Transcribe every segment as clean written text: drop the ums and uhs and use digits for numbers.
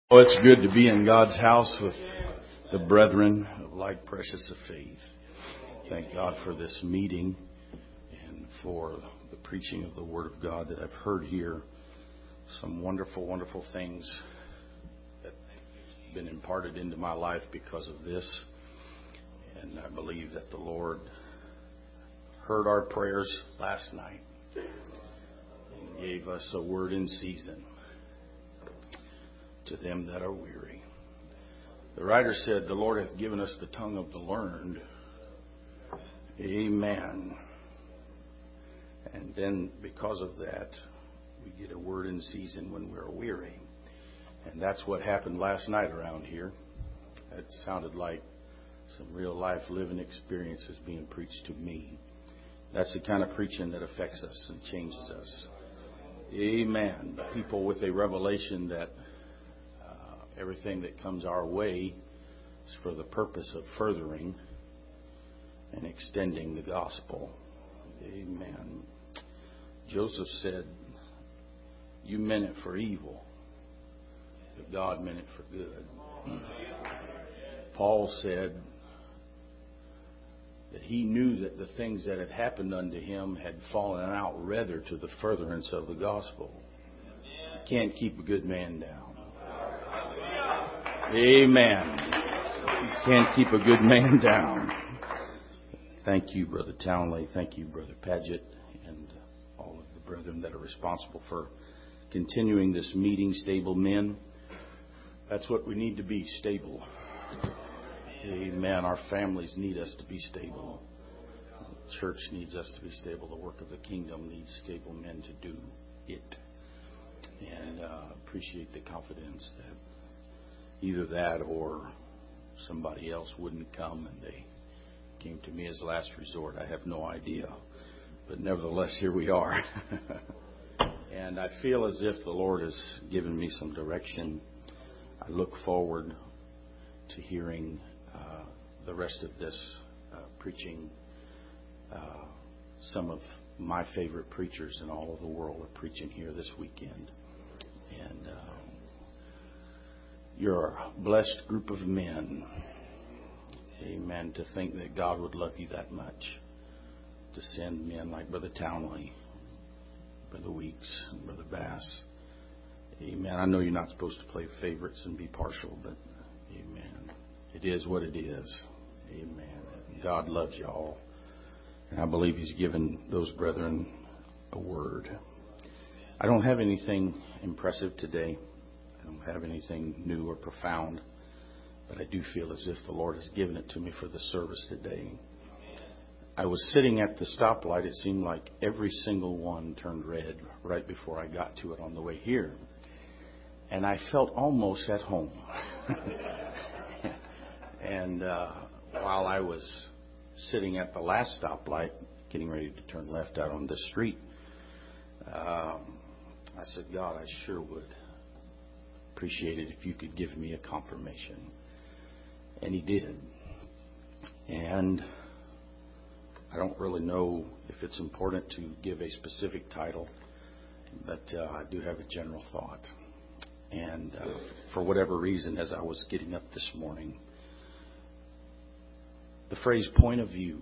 Oh, it's good to be in God's house with the brethren of like precious of faith. Thank God for this meeting and for the preaching of the Word of God that I've heard here. Some wonderful, wonderful things that have been imparted into my life because of this. And I believe that the Lord heard our prayers last night and gave us a word in season to them that are weary. The writer said, the Lord hath given us the tongue of the learned. Amen. And then because of that, we get a word in season when we're weary. And that's what happened last night around here. It sounded like some real life living experiences being preached to me. That's the kind of preaching that affects us and changes us. Amen. People with a revelation that everything that comes our way is for the purpose of furthering and extending the gospel. Amen. Joseph said, you meant it for evil, but God meant it for good. Paul said that he knew that the things that had happened unto him had fallen out rather to the furtherance of the gospel. You can't keep a good man down. Amen. You can't keep a good man down. Thank you, Brother Townley. Thank you, Brother Paget, and all of the brethren that are responsible for continuing this meeting. Stable men. That's what we need to be, stable. Amen. Our families need us to be stable. The church needs us to be stable. The work of the kingdom needs stable men to do it. And appreciate the confidence that either that or somebody else wouldn't come and they came to me as last resort. I have no idea. But nevertheless, here we are. And I feel as if the Lord has given me some direction. I look forward to hearing the rest of this preaching. Some of my favorite preachers in all of the world are preaching here this weekend. And you're a blessed group of men. Amen. To think that God would love you that much. To send men like Brother Townley, Brother Weeks, and Brother Bass. Amen. I know you're not supposed to play favorites and be partial, but amen. It is what it is. Amen. God loves y'all. And I believe He's given those brethren a word. I don't have anything impressive today. I don't have anything new or profound, but I do feel as if the Lord has given it to me for the service today. I was sitting at the stoplight. It seemed like every single one turned red right before I got to it on the way here. And I felt almost at home. And while I was sitting at the last stoplight, getting ready to turn left out on this street, I said, God, I sure would appreciate it if you could give me a confirmation. And He did. And I don't really know if it's important to give a specific title, but I do have a general thought. And for whatever reason, as I was getting up this morning, the phrase point of view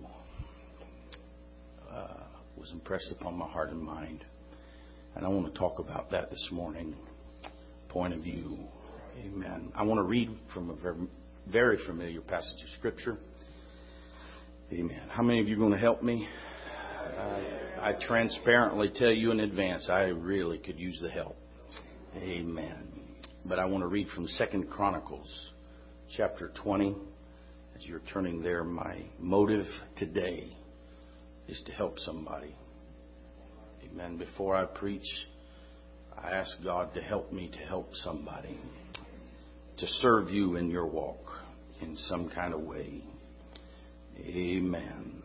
was impressed upon my heart and mind. And I want to talk about that this morning. Point of view. Amen. I want to read from a very, very familiar passage of Scripture. Amen. How many of you are going to help me? I transparently tell you in advance, I really could use the help. Amen. But I want to read from 2 Chronicles chapter 20. As you're turning there, my motive today is to help somebody. Amen. Before I preach, I ask God to help me to help somebody, to serve you in your walk in some kind of way. Amen.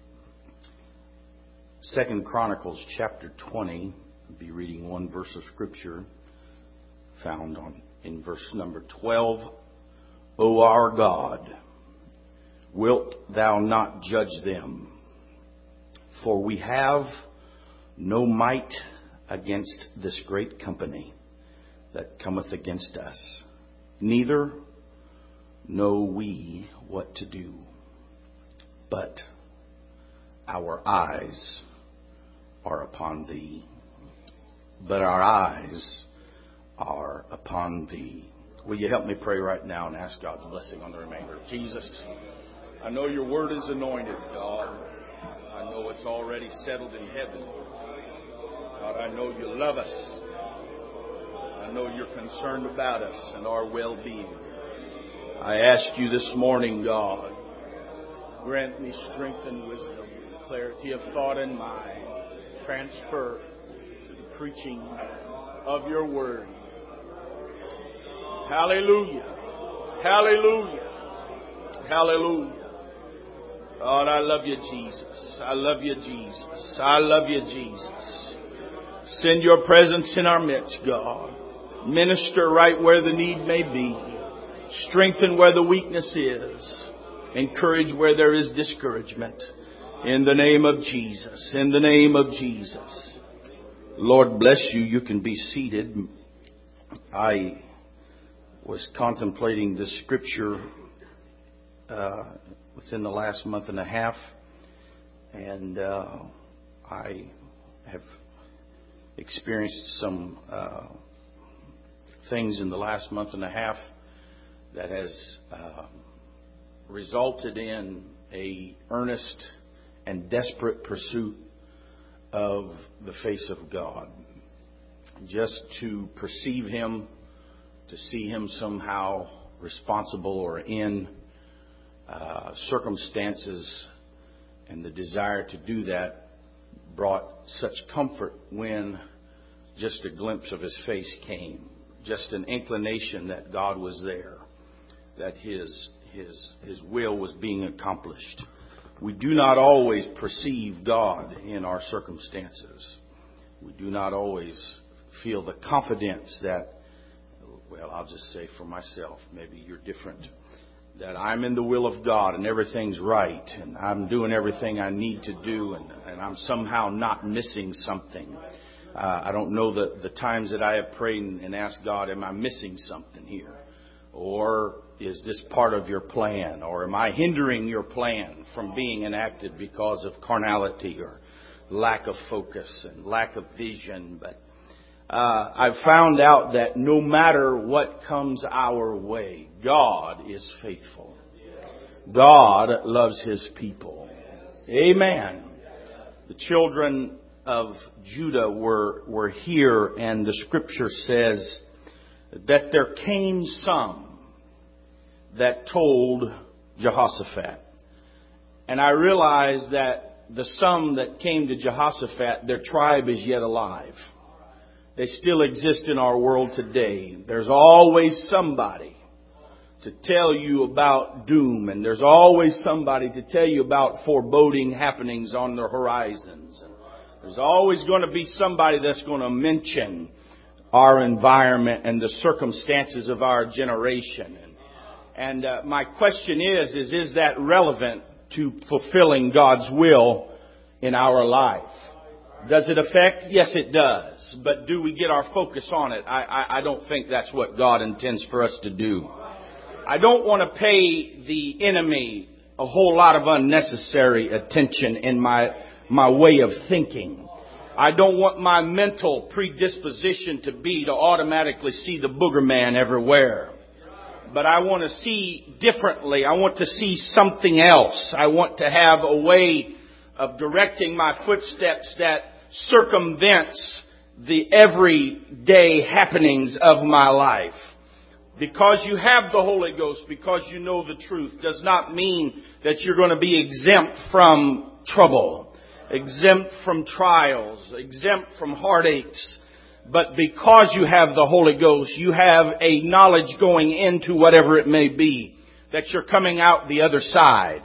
2 Chronicles chapter 20, I'll be reading one verse of Scripture found in verse number 12. O our God, wilt thou not judge them? For we have no might against this great company that cometh against us. neither know we what to do, but our eyes are upon Thee. But our eyes are upon Thee. Will you help me pray right now and ask God's blessing on the remainder? Jesus, I know Your Word is anointed, God. I know it's already settled in heaven. God, I know You love us. I know You're concerned about us and our well-being. I ask You this morning, God, grant me strength and wisdom, clarity of thought and mind, transfer to the preaching of Your Word. Hallelujah. Hallelujah. Hallelujah. God, I love You, Jesus. I love You, Jesus. I love You, Jesus. Send Your presence in our midst, God. Minister right where the need may be. Strengthen where the weakness is. Encourage where there is discouragement. In the name of Jesus. In the name of Jesus. Lord bless you. You can be seated. I was contemplating this scripture within the last month and a half. And I have experienced some things in the last month and a half that has resulted in a earnest and desperate pursuit of the face of God. Just to perceive Him, to see Him somehow responsible or in circumstances, and the desire to do that brought such comfort when just a glimpse of His face came. Just an inclination that God was there, that His will was being accomplished. We do not always perceive God in our circumstances. We do not always feel the confidence that, well, I'll just say for myself, maybe you're different, that I'm in the will of God and everything's right and I'm doing everything I need to do and I'm somehow not missing something. I don't know the times that I have prayed and asked God, am I missing something here? Or is this part of Your plan? Or am I hindering Your plan from being enacted because of carnality or lack of focus and lack of vision? But I've found out that no matter what comes our way, God is faithful. God loves His people. Amen. The children of Judah were here, and the scripture says that there came some that told Jehoshaphat. And I realized that the some that came to Jehoshaphat, their tribe is yet alive. They still exist in our world today. There's always somebody to tell you about doom, and there's always somebody to tell you about foreboding happenings on the horizons. There's always going to be somebody that's going to mention our environment and the circumstances of our generation. And my question is that relevant to fulfilling God's will in our life? Does it affect? Yes, it does. But do we get our focus on it? I don't think that's what God intends for us to do. I don't want to pay the enemy a whole lot of unnecessary attention in my way of thinking. I don't want my mental predisposition to be to automatically see the booger man everywhere. But I want to see differently. I want to see something else. I want to have a way of directing my footsteps that circumvents the everyday happenings of my life. Because you have the Holy Ghost, because you know the truth, does not mean that you're going to be exempt from trouble, exempt from trials, exempt from heartaches. But because you have the Holy Ghost, you have a knowledge going into whatever it may be, that you're coming out the other side.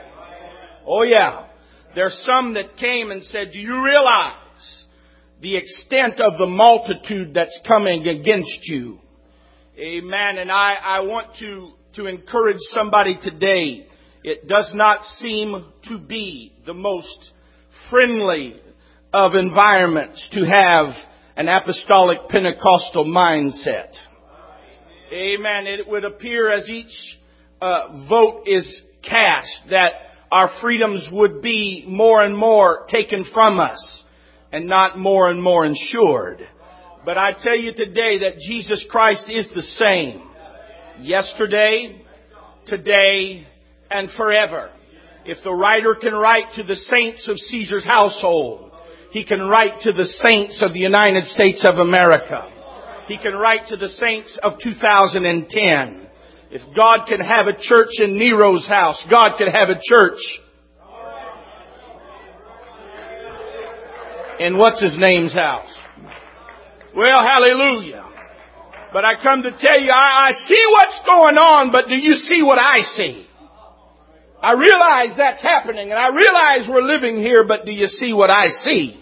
Oh yeah. There's some that came and said, do you realize the extent of the multitude that's coming against you? Amen. And I want to encourage somebody today. It does not seem to be the most friendly of environments to have an apostolic Pentecostal mindset. Amen. It would appear as each vote is cast that our freedoms would be more and more taken from us and not more and more ensured. But I tell you today that Jesus Christ is the same. Yesterday, today, and forever. If the writer can write to the saints of Caesar's household, he can write to the saints of the United States of America. He can write to the saints of 2010. If God can have a church in Nero's house, God can have a church in what's his name's house. Well, hallelujah. But I come to tell you, I see what's going on, but do you see what I see? I realize that's happening, and I realize we're living here, but do you see what I see?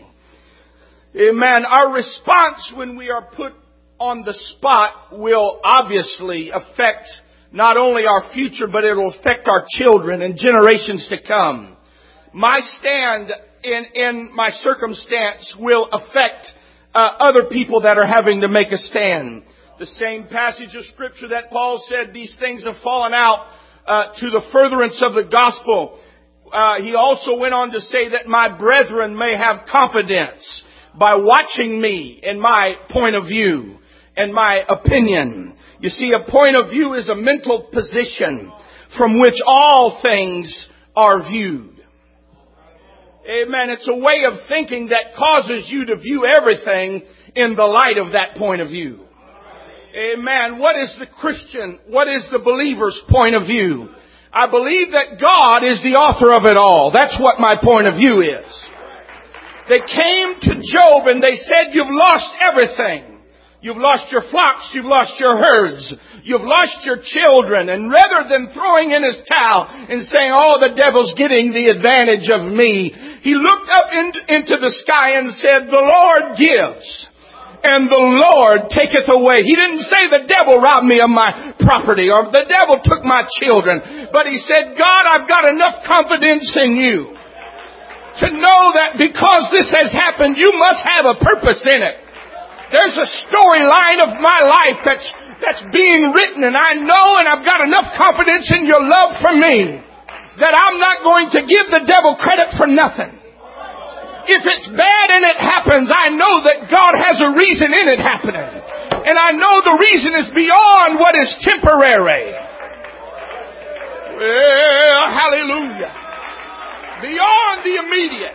Amen. Our response when we are put on the spot will obviously affect not only our future, but it will affect our children and generations to come. My stand in my circumstance will affect other people that are having to make a stand. The same passage of Scripture that Paul said, these things have fallen out to the furtherance of the gospel. He also went on to say that my brethren may have confidence by watching me and my point of view and my opinion. You see, a point of view is a mental position from which all things are viewed. Amen. It's a way of thinking that causes you to view everything in the light of that point of view. Amen. What is the Christian? What is the believer's point of view? I believe that God is the author of it all. That's what my point of view is. They came to Job and they said, you've lost everything. You've lost your flocks. You've lost your herds. You've lost your children. And rather than throwing in his towel and saying, oh, the devil's getting the advantage of me, he looked up into the sky and said, the Lord gives and the Lord taketh away. He didn't say the devil robbed me of my property or the devil took my children. But he said, God, I've got enough confidence in you to know that because this has happened, you must have a purpose in it. There's a storyline of my life that's being written, and I know and I've got enough confidence in your love for me that I'm not going to give the devil credit for nothing. If it's bad and it happens, I know that God has a reason in it happening. And I know the reason is beyond what is temporary. Well, hallelujah. Beyond the immediate.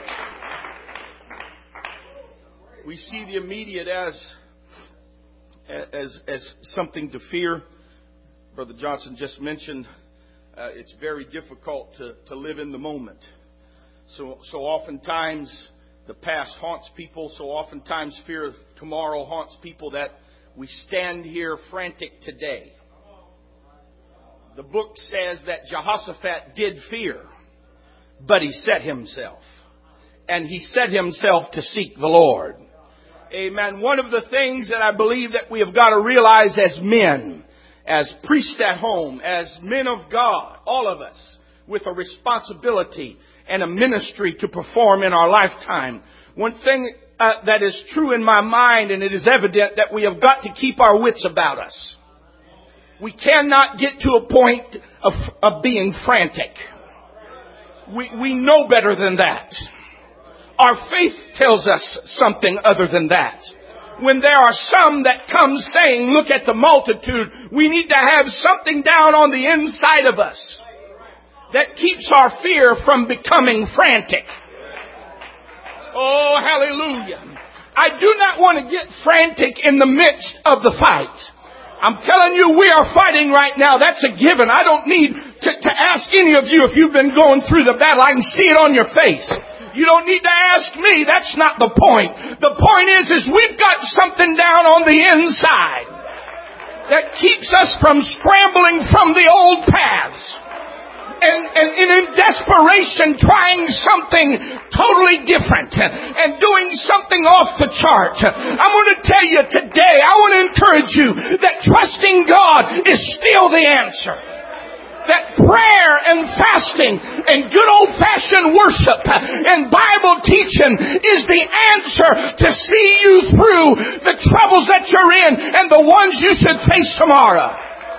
We see the immediate as something to fear. Brother Johnson just mentioned it's very difficult to live in the moment. So oftentimes the past haunts people. So oftentimes fear of tomorrow haunts people that we stand here frantic today. The book says that Jehoshaphat did fear, but he set himself. And he set himself to seek the Lord. Amen. One of the things that I believe that we have got to realize as men, as priests at home, as men of God, all of us, with a responsibility and a ministry to perform in our lifetime. One thing that is true in my mind, and it is evident that we have got to keep our wits about us. We cannot get to a point of being frantic. We know better than that. Our faith tells us something other than that. When there are some that come saying, look at the multitude, we need to have something down on the inside of us that keeps our fear from becoming frantic. Oh, hallelujah. I do not want to get frantic in the midst of the fight. I'm telling you, we are fighting right now. That's a given. I don't need to ask any of you if you've been going through the battle. I can see it on your face. You don't need to ask me. That's not the point. The point is we've got something down on the inside that keeps us from scrambling from the old paths and in desperation trying something totally different and doing something off the chart. I'm going to tell you today, I want to encourage you that trusting God is still the answer. that prayer and fasting and good old-fashioned worship and Bible teaching is the answer to see you through the troubles that you're in and the ones you should face tomorrow.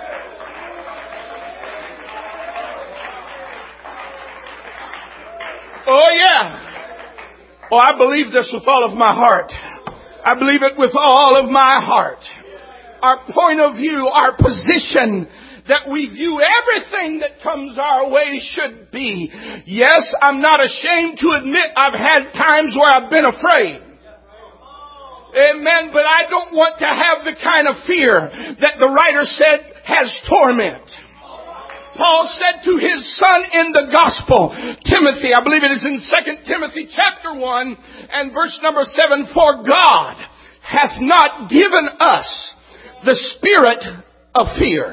Oh yeah. Oh, I believe this with all of my heart. I believe it with all of my heart. Our point of view, our position, that we view everything that comes our way should be. Yes, I'm not ashamed to admit I've had times where I've been afraid. Amen. But I don't want to have the kind of fear that the writer said has torment. Paul said to his son in the gospel, Timothy, I believe it is in 2 Timothy chapter 1 and verse number 7, for God hath not given us the spirit of fear.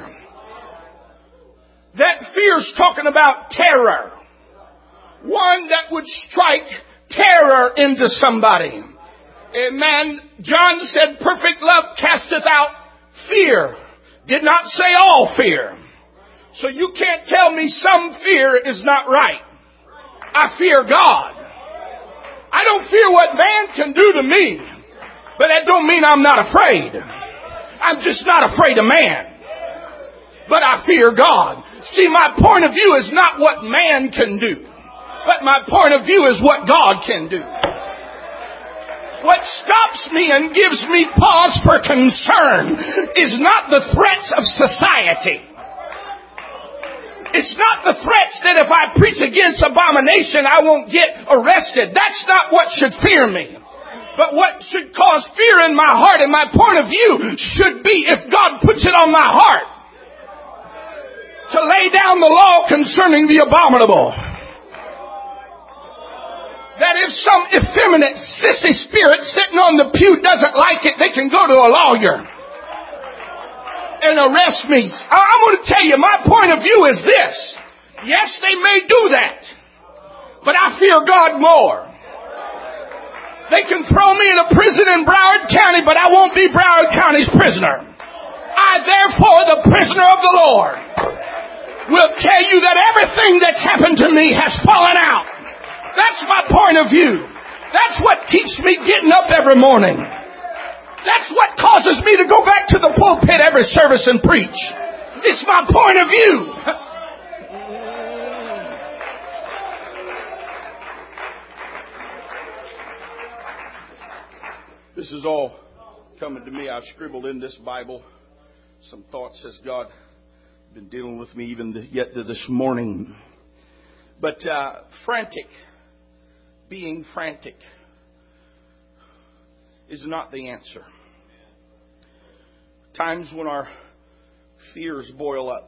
That fear's talking about terror. One that would strike terror into somebody. Amen. John said, perfect love casteth out fear. Did not say all fear. So you can't tell me some fear is not right. I fear God. I don't fear what man can do to me. But that don't mean I'm not afraid. I'm just not afraid of man. But I fear God. See, my point of view is not what man can do. But my point of view is what God can do. What stops me and gives me pause for concern is not the threats of society. It's not the threats that if I preach against abomination, I won't get arrested. That's not what should fear me. But what should cause fear in my heart and my point of view should be if God puts it on my heart to lay down the law concerning the abominable. That if some effeminate sissy spirit sitting on the pew doesn't like it, they can go to a lawyer and arrest me. I'm going to tell you, my point of view is this. Yes, they may do that, but I fear God more. They can throw me in a prison in Broward County, but I won't be Broward County's prisoner. I, therefore, the prisoner of the Lord, will tell you that everything that's happened to me has fallen out. That's my point of view. That's what keeps me getting up every morning. That's what causes me to go back to the pulpit every service and preach. It's my point of view. This is all coming to me. I've scribbled in this Bible some thoughts as God has been dealing with me even yet to this morning. But frantic, being frantic, is not the answer. Times when our fears boil up.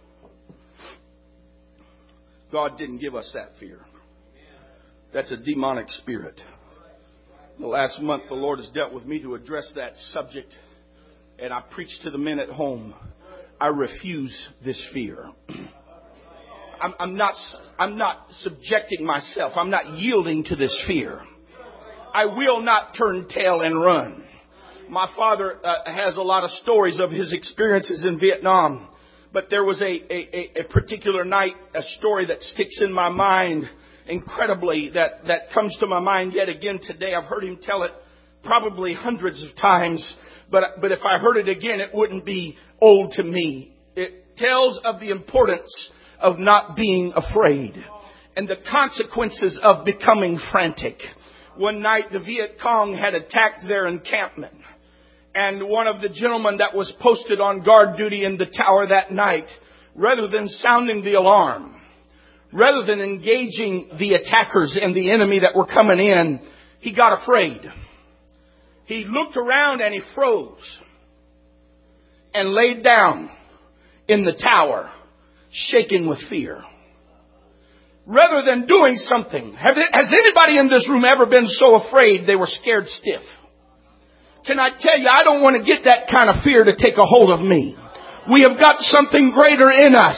God didn't give us that fear. That's a demonic spirit. The last month the Lord has dealt with me to address that subject, and I preach to the men at home. I refuse this fear. I'm not subjecting myself. I'm not yielding to this fear. I will not turn tail and run. My father has a lot of stories of his experiences in Vietnam. But there was a particular night, a story that sticks in my mind incredibly, that comes to my mind yet again today. I've heard him tell it probably hundreds of times. But if I heard it again, it wouldn't be old to me. It tells of the importance of not being afraid and the consequences of becoming frantic. One night the Viet Cong had attacked their encampment. And one of the gentlemen that was posted on guard duty in the tower that night, rather than sounding the alarm, rather than engaging the attackers and the enemy that were coming in, he got afraid. He looked around and he froze and laid down in the tower, shaking with fear. Rather than doing something, has anybody in this room ever been so afraid they were scared stiff? Can I tell you, I don't want to get that kind of fear to take a hold of me. We have got something greater in us.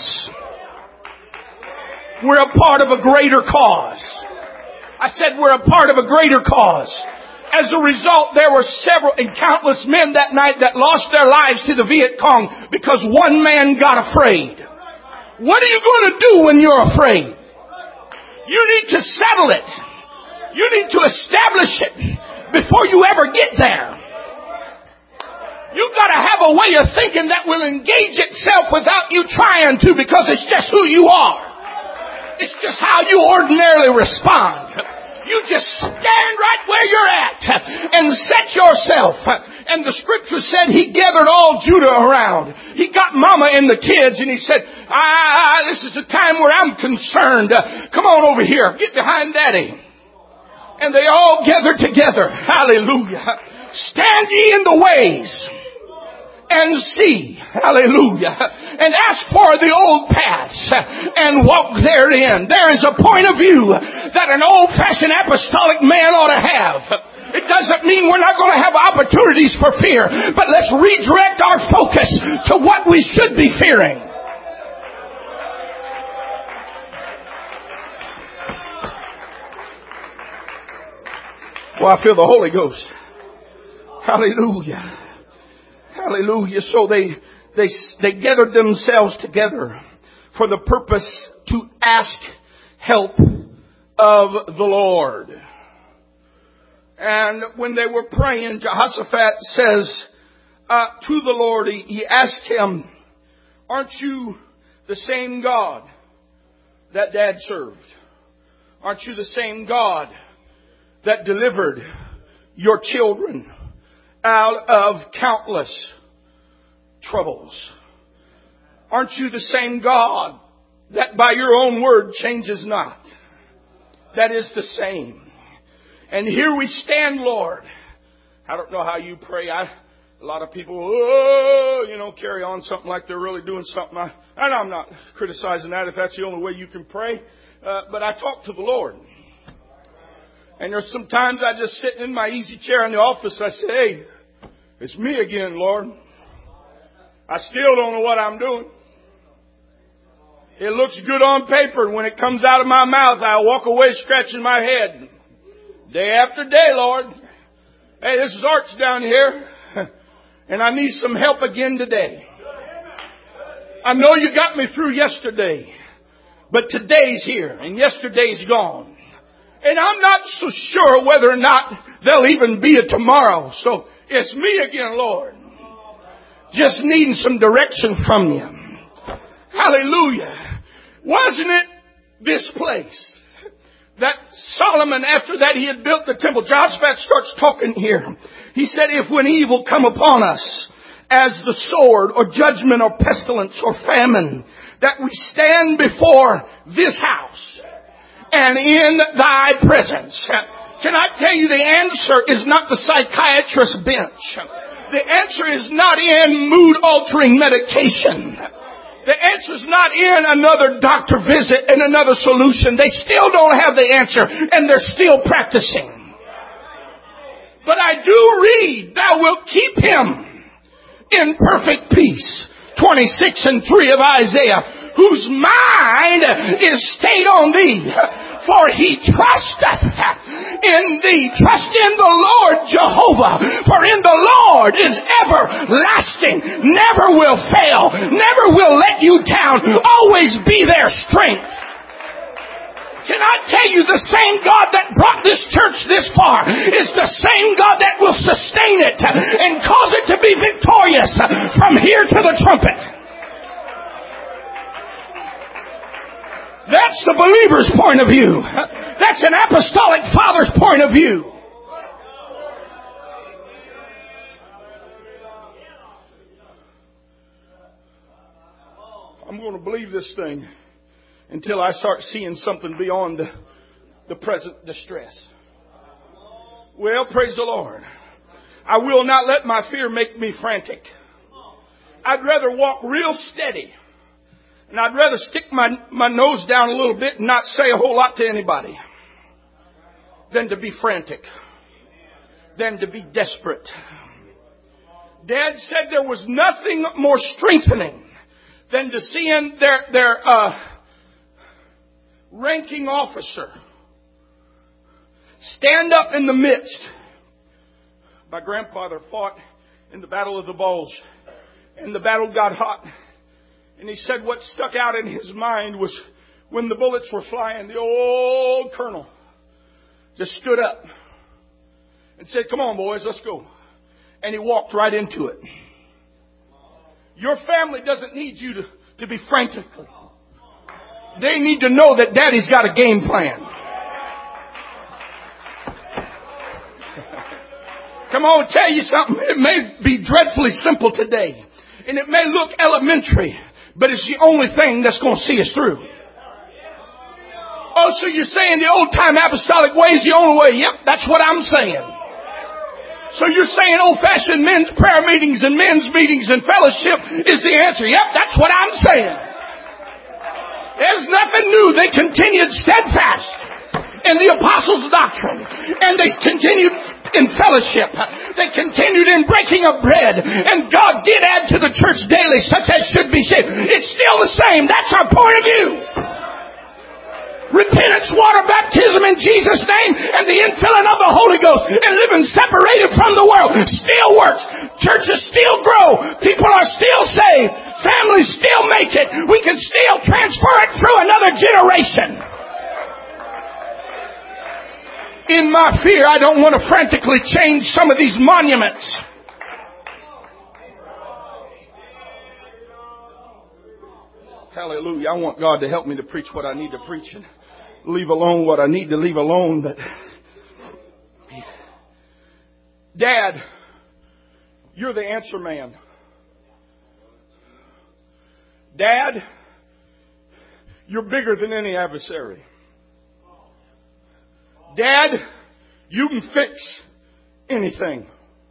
We're a part of a greater cause. I said we're a part of a greater cause. As a result, there were several and countless men that night that lost their lives to the Viet Cong because one man got afraid. What are you going to do when you're afraid? You need to settle it. You need to establish it before you ever get there. You've got to have a way of thinking that will engage itself without you trying to, because it's just who you are. It's just how you ordinarily respond. You just stand right where you're at and set yourself. And the scripture said He gathered all Judah around. He got mama and the kids and He said, this is the time where I'm concerned. Come on over here. Get behind Daddy. And they all gathered together. Hallelujah. Stand ye in the ways and see. Hallelujah. And ask for the old paths and walk therein. There is a point of view that an old-fashioned apostolic man ought to have. It doesn't mean we're not going to have opportunities for fear, but let's redirect our focus to what we should be fearing. Well, I feel the Holy Ghost. Hallelujah. Hallelujah. So they gathered themselves together for the purpose to ask help of the Lord. And when they were praying, Jehoshaphat says to the Lord, he asked him, aren't you the same God that Dad served? Aren't you the same God that delivered your children out of countless troubles? Aren't you the same God that by your own word changes not? That is the same. And here we stand, Lord. I don't know how you pray. A lot of people, carry on something like they're really doing something. And I'm not criticizing that if that's the only way you can pray. But I talk to the Lord. And there's sometimes I just sit in my easy chair in the office. I say, hey, it's me again, Lord. I still don't know what I'm doing. It looks good on paper. When it comes out of my mouth, I walk away scratching my head. Day after day, Lord. Hey, this is Arch down here. And I need some help again today. I know you got me through yesterday. But today's here. And yesterday's gone. And I'm not so sure whether or not there'll even be a tomorrow. So it's me again, Lord. Just needing some direction from you. Hallelujah. Wasn't it this place that Solomon, after that he had built the temple? Jehoshaphat starts talking here. He said, if when evil come upon us as the sword or judgment or pestilence or famine, that we stand before this house and in thy presence. Can I tell you, the answer is not the psychiatrist's bench. The answer is not in mood-altering medication. The answer is not in another doctor visit and another solution. They still don't have the answer, and they're still practicing. But I do read, thou wilt keep him in perfect peace. 26 and 3 of Isaiah, whose mind is stayed on thee, for he trusteth in thee. Trust in the Lord Jehovah, for in the Lord is everlasting, never will fail, never will let you down, always be their strength. Can I tell you, the same God that brought this church this far is the same God that will sustain it and cause it to be victorious from here to the trumpet. That's the believer's point of view. That's an apostolic father's point of view. I'm going to believe this thing until I start seeing something beyond the present distress. Well, praise the Lord. I will not let my fear make me frantic. I'd rather walk real steady. And I'd rather stick my nose down a little bit and not say a whole lot to anybody than to be frantic, than to be desperate. Dad said there was nothing more strengthening than to see their ranking officer stand up in the midst. My grandfather fought in the Battle of the Bulge, and the battle got hot. And he said what stuck out in his mind was when the bullets were flying, the old colonel just stood up and said, "Come on, boys, let's go." And he walked right into it. Your family doesn't need you to be frantic. They need to know that Daddy's got a game plan. Come on, I'll tell you something. It may be dreadfully simple today, and it may look elementary, but it's the only thing that's going to see us through. Oh, so you're saying the old-time apostolic way is the only way? Yep, that's what I'm saying. So you're saying old-fashioned men's prayer meetings and men's meetings and fellowship is the answer? Yep, that's what I'm saying. There's nothing new. They continued steadfast in the apostles' doctrine, and they continued in fellowship. They continued in breaking of bread, and God did add to the church daily such as should be saved. It's still the same. That's our point of view. Repentance, water baptism in Jesus' name, and the infilling of the Holy Ghost, and living separated from the world still works. Churches still grow. People are still saved. Families still make it. We can still transfer it through another generation. In my fear, I don't want to frantically change some of these monuments. Hallelujah. I want God to help me to preach what I need to preach and leave alone what I need to leave alone. But Dad, you're the answer man. Dad, you're bigger than any adversary. Dad, you can fix anything.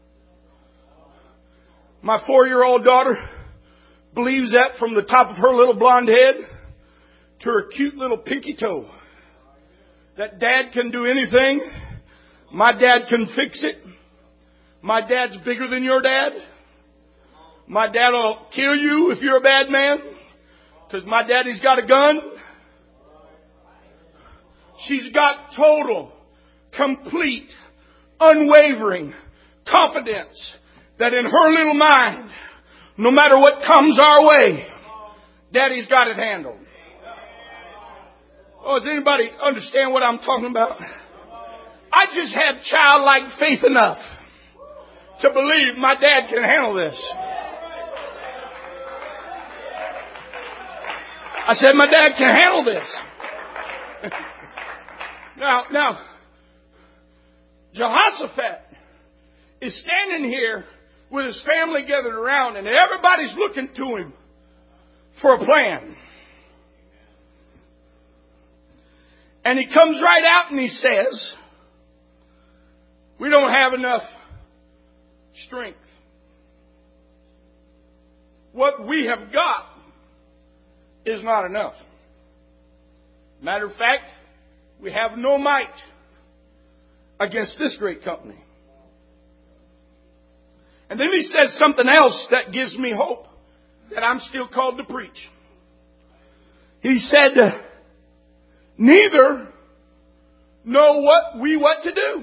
My 4-year-old daughter believes that from the top of her little blonde head to her cute little pinky toe. That Dad can do anything. My dad can fix it. My dad's bigger than your dad. My dad will kill you if you're a bad man, because my daddy's got a gun. She's got total, complete, unwavering confidence that in her little mind, no matter what comes our way, Daddy's got it handled. Oh, does anybody understand what I'm talking about? I just have childlike faith enough to believe my dad can handle this. I said, my dad can handle this. Now, Jehoshaphat is standing here with his family gathered around, and everybody's looking to him for a plan. And he comes right out and he says, we don't have enough strength. What we have got is not enough. Matter of fact, we have no might against this great company. And then he says something else that gives me hope that I'm still called to preach. He said, neither know what to do.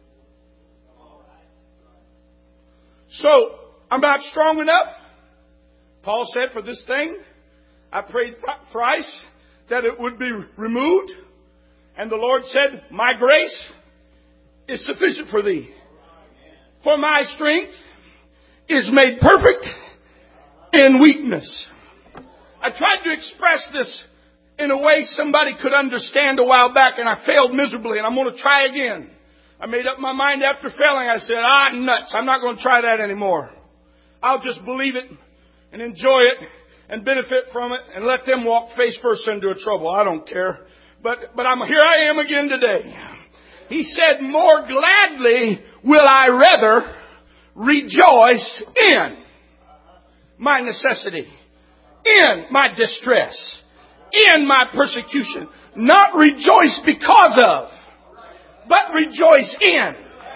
So, I'm not strong enough. Paul said, for this thing, I prayed thrice that it would be removed. And the Lord said, my grace is sufficient for thee. For my strength is made perfect in weakness. I tried to express this in a way somebody could understand a while back, and I failed miserably, and I'm going to try again. I made up my mind after failing. I said, nuts. I'm not going to try that anymore. I'll just believe it and enjoy it and benefit from it and let them walk face first into trouble. I don't care. But here I am again today. He said, more gladly will I rather rejoice in my necessity, in my distress, in my persecution. Not rejoice because of, but rejoice in.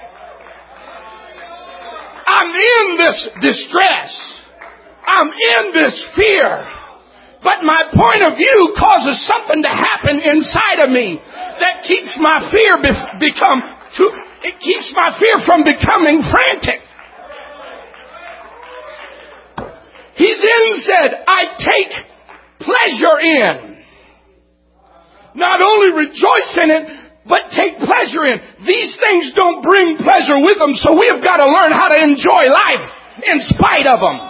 I'm in this distress. I'm in this fear. But my point of view causes something to happen inside of me that keeps my fear it keeps my fear from becoming frantic. He then said, I take pleasure in. Not only rejoice in it, but take pleasure in. These things don't bring pleasure with them, so we have got to learn how to enjoy life in spite of them.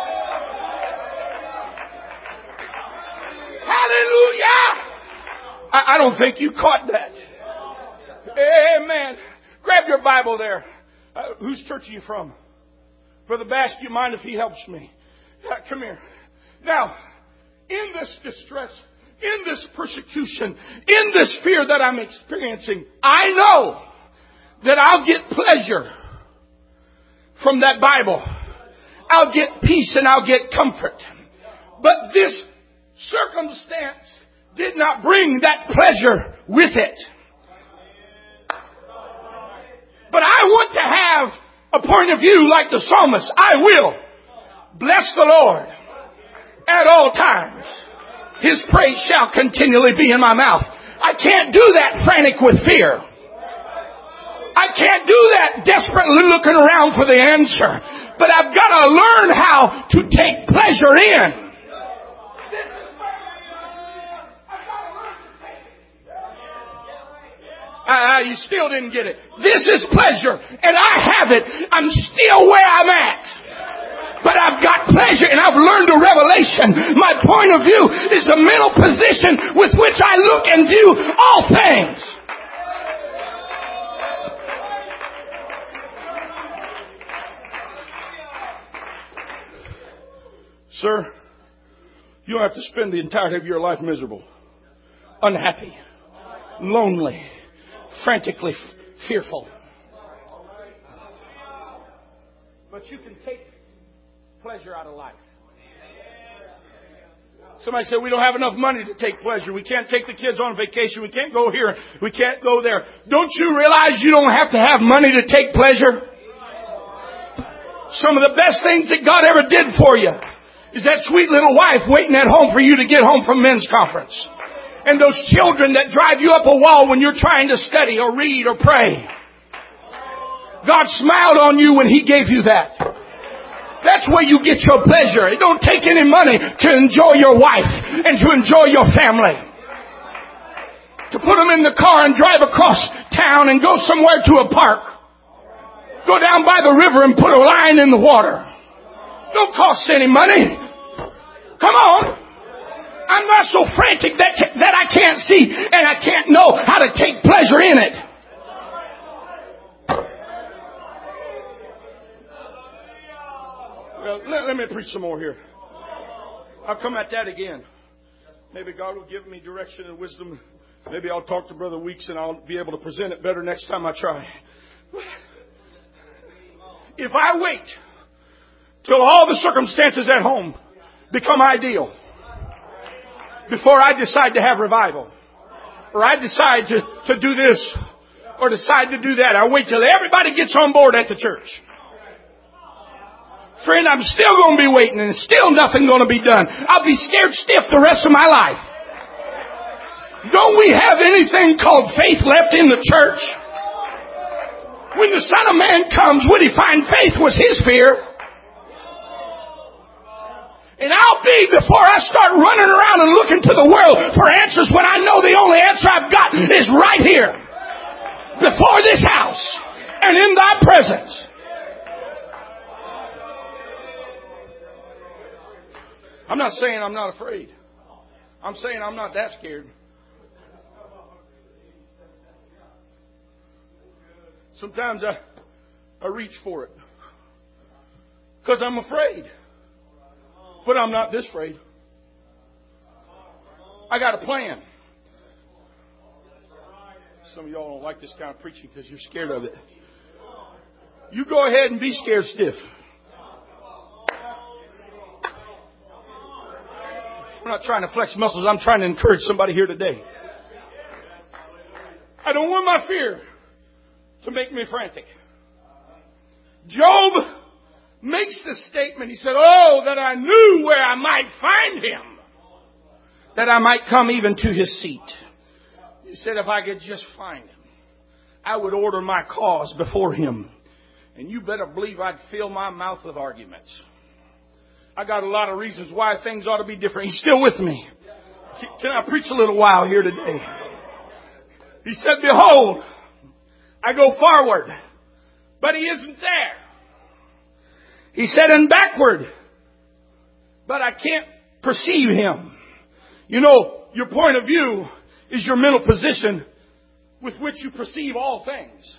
Hallelujah! I don't think you caught that. Amen. Grab your Bible there. Whose church are you from? Brother Bash, do you mind if he helps me? Come here. Now, in this distress, in this persecution, in this fear that I'm experiencing, I know that I'll get pleasure from that Bible. I'll get peace and I'll get comfort. But this circumstance did not bring that pleasure with it. But I want to have a point of view like the psalmist. I will bless the Lord at all times. His praise shall continually be in my mouth. I can't do that frantic with fear. I can't do that desperately looking around for the answer. But I've got to learn how to take pleasure in. You still didn't get it. This is pleasure, and I have it. I'm still where I'm at. But I've got pleasure, and I've learned a revelation. My point of view is a mental position with which I look and view all things. Sir, you don't have to spend the entirety of your life miserable, unhappy, lonely, frantically fearful. But you can take pleasure out of life. Somebody said, we don't have enough money to take pleasure. We can't take the kids on vacation. We can't go here. We can't go there. Don't you realize you don't have to have money to take pleasure? Some of the best things that God ever did for you is that sweet little wife waiting at home for you to get home from men's conference. And those children that drive you up a wall when you're trying to study or read or pray. God smiled on you when He gave you that. That's where you get your pleasure. It don't take any money to enjoy your wife and to enjoy your family. To put them in the car and drive across town and go somewhere to a park. Go down by the river and put a line in the water. Don't cost any money. Come on. I'm not so frantic that I can't see and I can't know how to take pleasure in it. Well, let me preach some more here. I'll come at that again. Maybe God will give me direction and wisdom. Maybe I'll talk to Brother Weeks and I'll be able to present it better next time I try. If I wait till all the circumstances at home become ideal before I decide to have revival, or I decide to do this or decide to do that, I wait till everybody gets on board at the church. Friend, I'm still going to be waiting and still nothing going to be done. I'll be scared stiff the rest of my life. Don't we have anything called faith left in the church? When the Son of Man comes, would He find faith was His fear. And I'll be before I start running around and looking to the world for answers when I know the only answer I've got is right here. Before this house and in Thy presence. I'm not saying I'm not afraid. I'm saying I'm not that scared. Sometimes I reach for it because I'm afraid. But I'm not this afraid. I got a plan. Some of y'all don't like this kind of preaching because you're scared of it. You go ahead and be scared stiff. I'm not trying to flex muscles. I'm trying to encourage somebody here today. I don't want my fear to make me frantic. Job makes the statement. He said, oh, that I knew where I might find Him, that I might come even to His seat. He said, if I could just find Him, I would order my cause before Him. And you better believe I'd fill my mouth with arguments. I got a lot of reasons why things ought to be different. You still with me? Can I preach a little while here today? He said, behold, I go forward, but he isn't there. He said, and backward, but I can't perceive him. You know, your point of view is your mental position with which you perceive all things.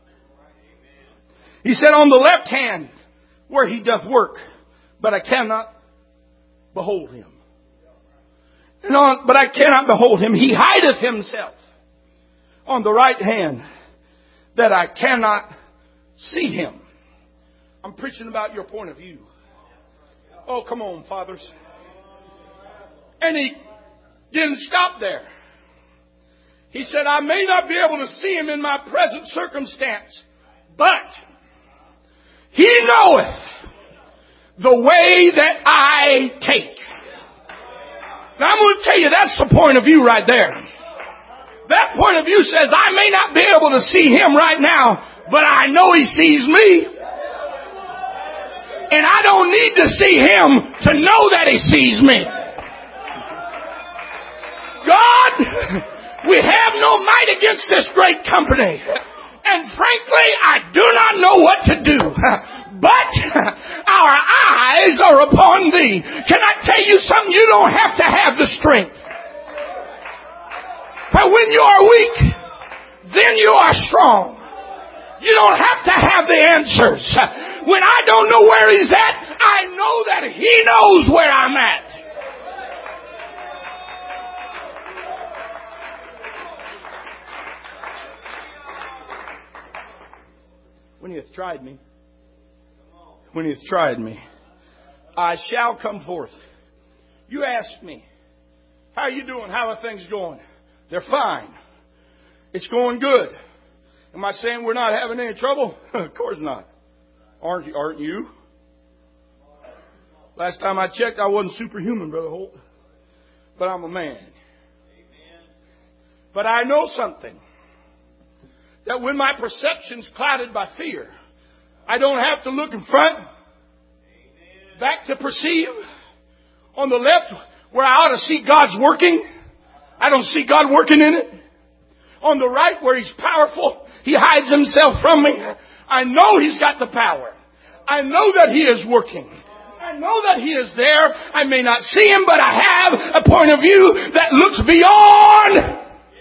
He said, on the left hand, where he doth work, but I cannot behold him. But I cannot behold him. He hideth himself on the right hand, that I cannot see him. I'm preaching about your point of view. Oh, come on, fathers. And he didn't stop there. He said, I may not be able to see him in my present circumstance, but he knoweth the way that I take. Now I'm going to tell you, that's the point of view right there. That point of view says, I may not be able to see him right now, but I know he sees me. And I don't need to see him to know that he sees me. God, we have no might against this great company. And frankly, I do not know what to do. But our eyes are upon thee. Can I tell you something? You don't have to have the strength. For when you are weak, then you are strong. You don't have to have the answers. When I don't know where he's at, I know that he knows where I'm at. When he hath tried me, I shall come forth. You asked me, how are you doing? How are things going? They're fine. It's going good. Am I saying we're not having any trouble? Of course not. Aren't you? Last time I checked, I wasn't superhuman, Brother Holt. But I'm a man. But I know something. That when my perception's clouded by fear, I don't have to look in front, back to perceive. On the left, where I ought to see God's working, I don't see God working in it. On the right, where he's powerful, he hides himself from me. I know he's got the power. I know that he is working. I know that he is there. I may not see him, but I have a point of view that looks beyond.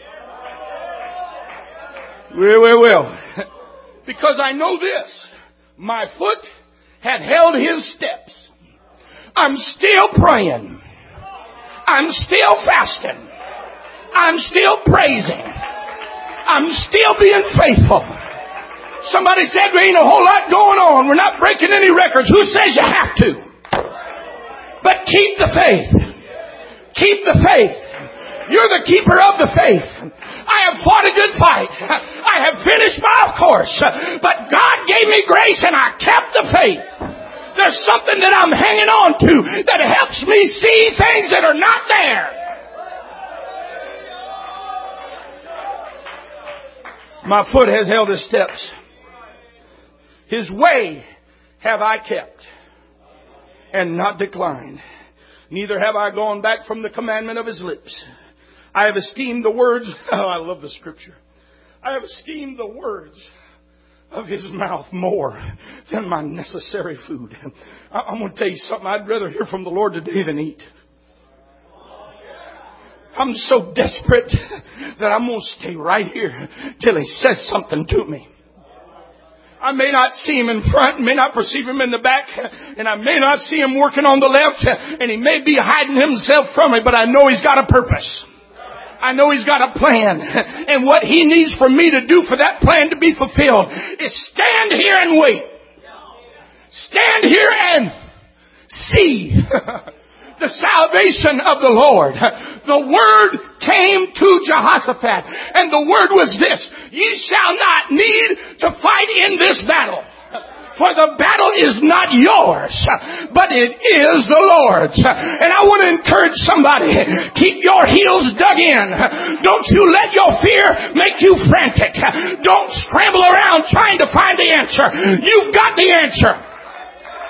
Well. Because I know this. My foot had held his steps. I'm still praying. I'm still fasting. I'm still praising. I'm still being faithful. Somebody said there ain't a whole lot going on. We're not breaking any records. Who says you have to? But keep the faith. Keep the faith. You're the keeper of the faith. I have fought a good fight. I have finished my course. But God gave me grace and I kept the faith. There's something that I'm hanging on to that helps me see things that are not there. My foot has held his steps. His way have I kept and not declined. Neither have I gone back from the commandment of his lips. I have esteemed the words. Oh, I love the scripture. I have esteemed the words of his mouth more than my necessary food. I'm going to tell you something. I'd rather hear from the Lord today than eat. I'm so desperate that I'm going to stay right here till he says something to me. I may not see him in front, may not perceive him in the back, and I may not see him working on the left, and he may be hiding himself from me, but I know he's got a purpose. I know he's got a plan. And what he needs for me to do for that plan to be fulfilled is stand here and wait. Stand here and see the salvation of the Lord. The word came to Jehoshaphat, and the word was this: ye shall not need to fight in this battle. For the battle is not yours, but it is the Lord's. And I want to encourage somebody, keep your heels dug in. Don't you let your fear make you frantic. Don't scramble around trying to find the answer. You've got the answer.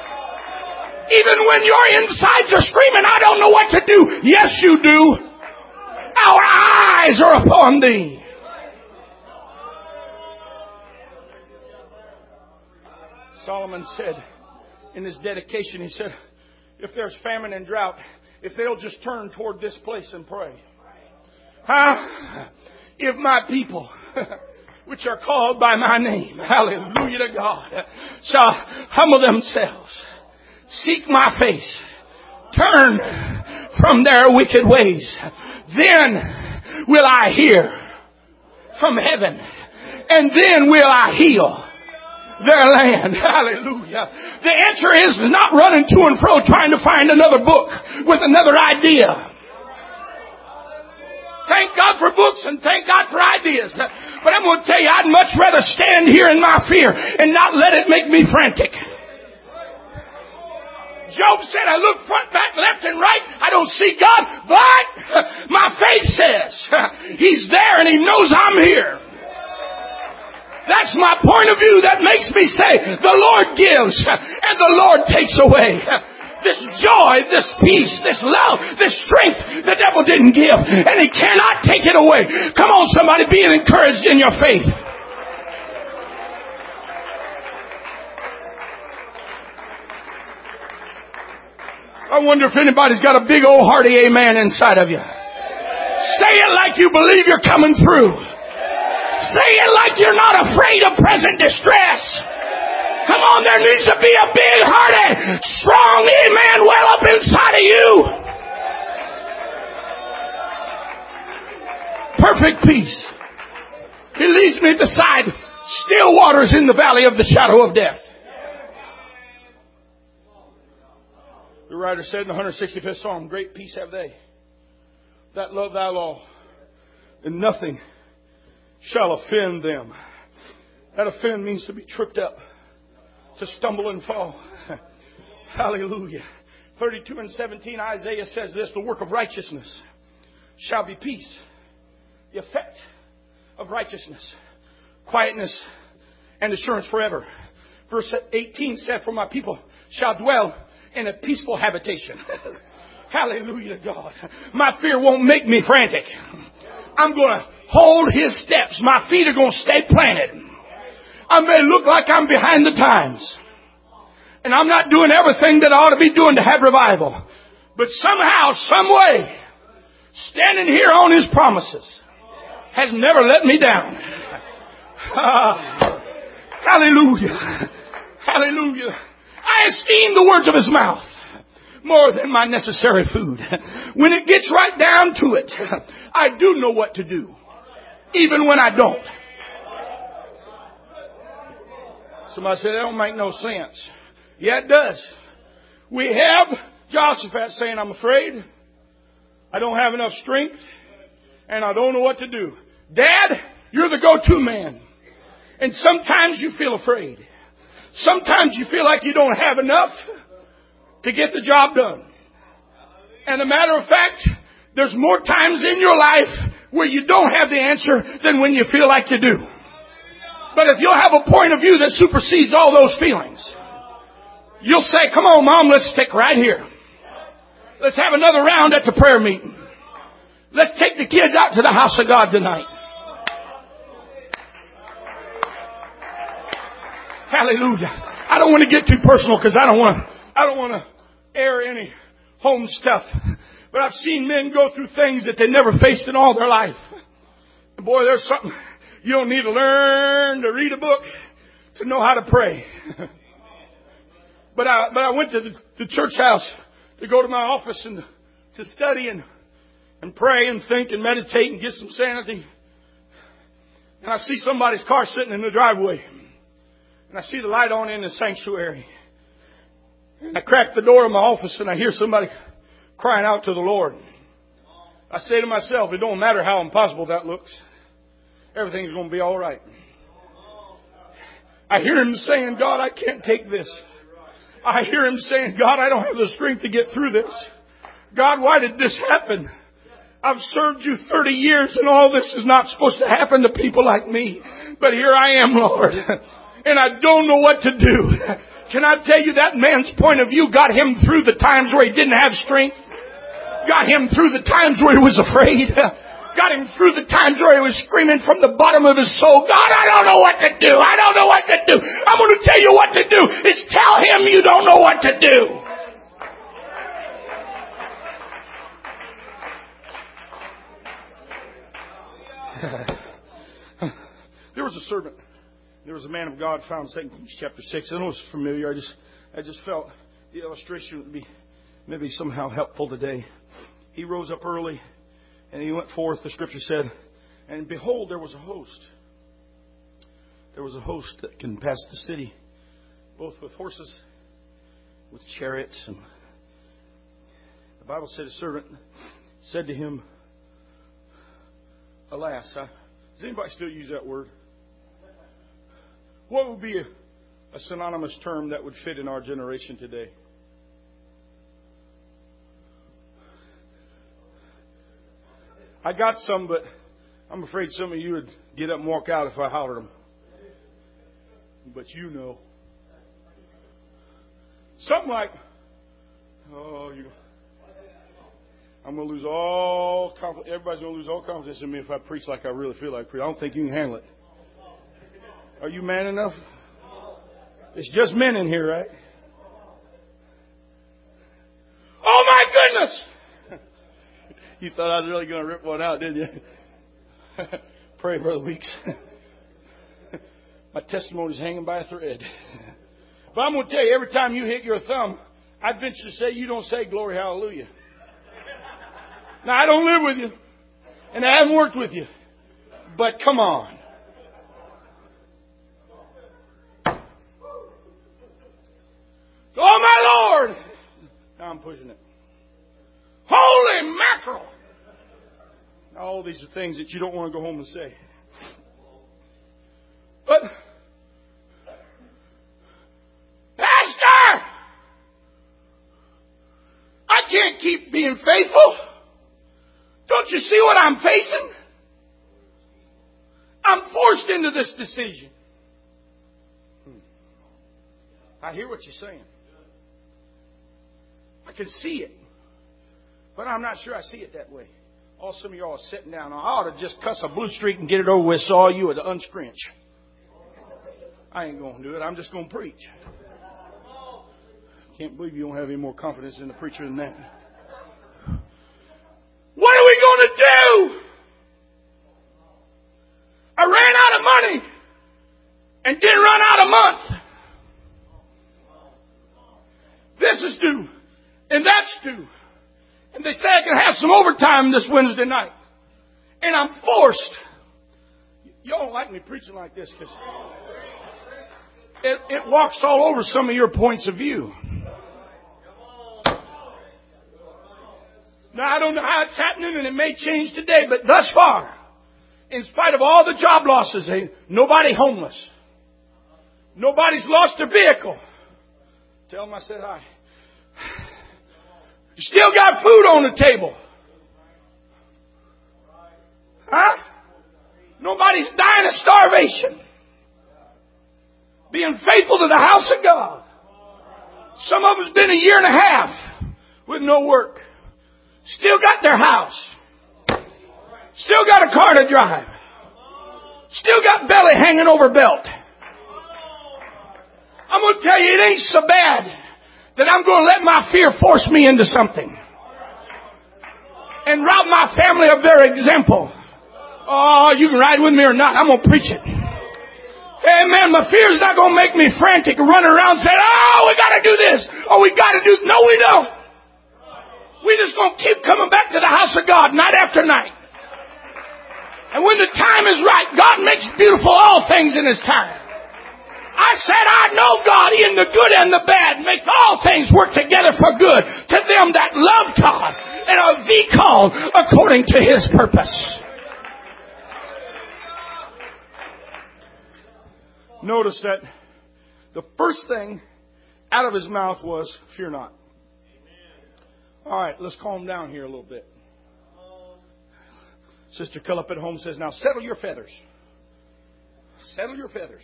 Even when your insides are screaming, I don't know what to do. Yes, you do. Our eyes are upon Thee. Solomon said in his dedication, he said, if there's famine and drought, if they'll just turn toward this place and pray. If my people, which are called by my name, hallelujah to God, shall humble themselves, seek my face, turn from their wicked ways, then will I hear from heaven, and then will I heal their land. Hallelujah. The answer is not running to and fro trying to find another book with another idea. Thank God for books and thank God for ideas. But I'm going to tell you, I'd much rather stand here in my fear and not let it make me frantic. Job said, I look front, back, left, and right. I don't see God, but my faith says He's there and He knows I'm here. That's my point of view that makes me say, the Lord gives and the Lord takes away. This joy, this peace, this love, this strength, the devil didn't give, and He cannot take it away. Come on, somebody, be encouraged in your faith. I wonder if anybody's got a big old hearty amen inside of you. Say it like you believe you're coming through. Say it like you're not afraid of present distress. Come on, there needs to be a big, hearty, strong amen well up inside of you. Perfect peace. He leads me beside still waters in the valley of the shadow of death. The writer said in the 165th Psalm, great peace have they that love thy law, and nothing shall offend them. That offend means to be tripped up, to stumble and fall. Hallelujah. 32:17, Isaiah says this, the work of righteousness shall be peace. The effect of righteousness, quietness and assurance forever. Verse 18 said, for my people shall dwell in a peaceful habitation. Hallelujah to God. My fear won't make me frantic. I'm going to hold His steps. My feet are going to stay planted. I may look like I'm behind the times. And I'm not doing everything that I ought to be doing to have revival. But somehow, some way, standing here on His promises has never let me down. Hallelujah. Hallelujah. I esteem the words of His mouth more than my necessary food. When it gets right down to it, I do know what to do, even when I don't. Somebody said, that don't make no sense. Yeah, it does. We have Jehoshaphat saying, I'm afraid. I don't have enough strength. And I don't know what to do. Dad, you're the go-to man. And sometimes you feel afraid. Sometimes you feel like you don't have enough to get the job done. And a matter of fact, there's more times in your life where you don't have the answer than when you feel like you do. But if you'll have a point of view that supersedes all those feelings, you'll say, come on, Mom, let's stick right here. Let's have another round at the prayer meeting. Let's take the kids out to the house of God tonight. Hallelujah. I don't want to get too personal because I don't want to air any home stuff. But I've seen men go through things that they never faced in all their life. And boy, there's something you don't need to learn to read a book to know how to pray. But I went to the church house to go to my office and to study and pray and think and meditate and get some sanity. And I see somebody's car sitting in the driveway. And I see the light on in the sanctuary. And I crack the door of my office and I hear somebody crying out to the Lord. I say to myself, it don't matter how impossible that looks. Everything's going to be all right. I hear him saying, God, I can't take this. I hear him saying, God, I don't have the strength to get through this. God, why did this happen? I've served you 30 years and all this is not supposed to happen to people like me. But here I am, Lord. And I don't know what to do. Can I tell you that man's point of view got him through the times where he didn't have strength? Got him through the times where he was afraid. Got him through the times where he was screaming from the bottom of his soul, God, I don't know what to do. I don't know what to do. I'm going to tell you what to do. It's tell him you don't know what to do. There was a servant. There was a man of God found in 2 Kings chapter 6. I know it's familiar. I just felt the illustration would be maybe somehow helpful today. He rose up early and he went forth, the scripture said, and behold, there was a host. There was a host that can pass the city, both with horses, with chariots. And the Bible said a servant said to him, alas, does anybody still use that word? What would be a synonymous term that would fit in our generation today? I got some, but I'm afraid some of you would get up and walk out if I hollered them. But you know. Something like, I'm going to lose all confidence. Everybody's going to lose all confidence in me if I preach like I really feel like preaching. I don't think you can handle it. Are you man enough? It's just men in here, right? Oh my goodness! You thought I was really going to rip one out, didn't you? Pray, Brother Weeks. My testimony's hanging by a thread. But I'm going to tell you, every time you hit your thumb, I'd venture to say you don't say glory, hallelujah. Now, I don't live with you, and I haven't worked with you, but come on. Oh, my Lord! Now I'm pushing it. Holy mackerel! All these are things that you don't want to go home and say. But, Pastor! I can't keep being faithful. Don't you see what I'm facing? I'm forced into this decision. I hear what you're saying. I can see it. But I'm not sure I see it that way. Oh, some of y'all are sitting down. I ought to just cuss a blue streak and get it over with so all you would unscrinch. I ain't going to do it. I'm just going to preach. Can't believe you don't have any more confidence in the preacher than that. What are we going to do? I ran out of money and didn't run out of month. This is due and that's due. And they say I can have some overtime this Wednesday night. And I'm forced. Y'all don't like me preaching like this because it walks all over some of your points of view. Now, I don't know how it's happening, and it may change today, but thus far, in spite of all the job losses, nobody homeless. Nobody's lost their vehicle. Tell them I said hi. You still got food on the table. Huh? Nobody's dying of starvation. Being faithful to the house of God. Some of them's been a year and a half with no work. Still got their house. Still got a car to drive. Still got belly hanging over belt. I'm going to tell you, it ain't so bad that I'm going to let my fear force me into something and rob my family of their example. Oh, you can ride with me or not. I'm going to preach it. Amen. My fear's not going to make me frantic and run around saying, oh, we got to do this. Oh, we got to do... No, we don't. We're just going to keep coming back to the house of God night after night. And when the time is right, God makes beautiful all things in His time. I said, I know God in the good and the bad makes all things work together for good to them that love God and are the called according to His purpose. Notice that the first thing out of his mouth was, fear not. All right, let's calm down here a little bit. Sister Cullip at home says, now settle your feathers. Settle your feathers.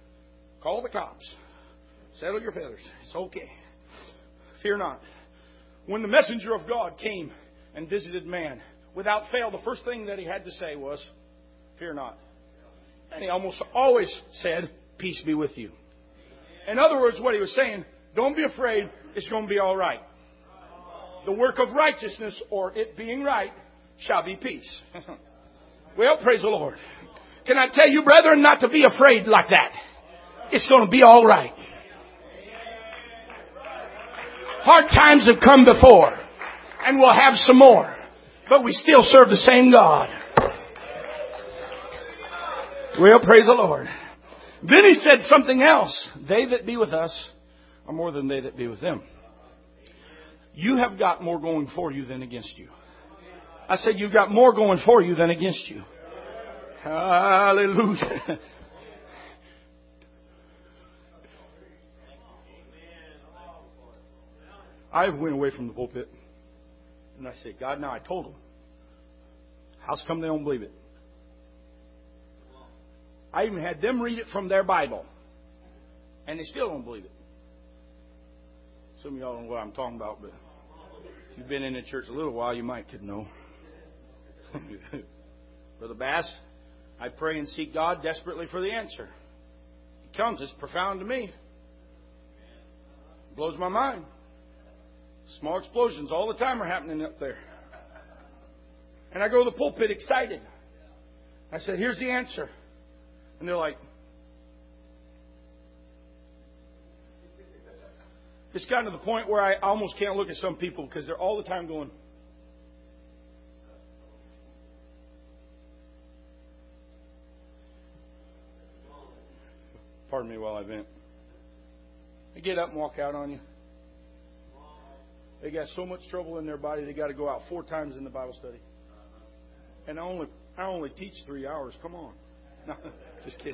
Call the cops. Settle your feathers. It's okay. Fear not. when the messenger of God came and visited man, without fail, the first thing that he had to say was, "Fear not." And he almost always said, "Peace be with you." In other words, what he was saying, don't be afraid, it's going to be all right. The work of righteousness, or it being right, shall be peace. Well, praise the Lord. Can I tell you, brethren, not to be afraid like that? It's going to be all right. Hard times have come before, and we'll have some more. But we still serve the same God. Well, praise the Lord. Then he said something else. They that be with us are more than they that be with them. You have got more going for you than against you. I said you've got more going for you than against you. Hallelujah. I went away from the pulpit and I said, God, now I told them. How's come they don't believe it? I even had them read it from their Bible. And they still don't believe it. Some of y'all don't know what I'm talking about, but if you've been in the church a little while, you might could know. Brother Bass, I pray and seek God desperately for the answer. He comes. It's profound to me. It blows my mind. Small explosions all the time are happening up there. And I go to the pulpit excited. I said, here's the answer. And they're like, it's gotten to the point where I almost can't look at some people because they're all the time going, pardon me while I vent. They get up and walk out on you. They got so much trouble in their body, they got to go out 4 times in the Bible study. And I only teach 3 hours. Come on. No, just kidding.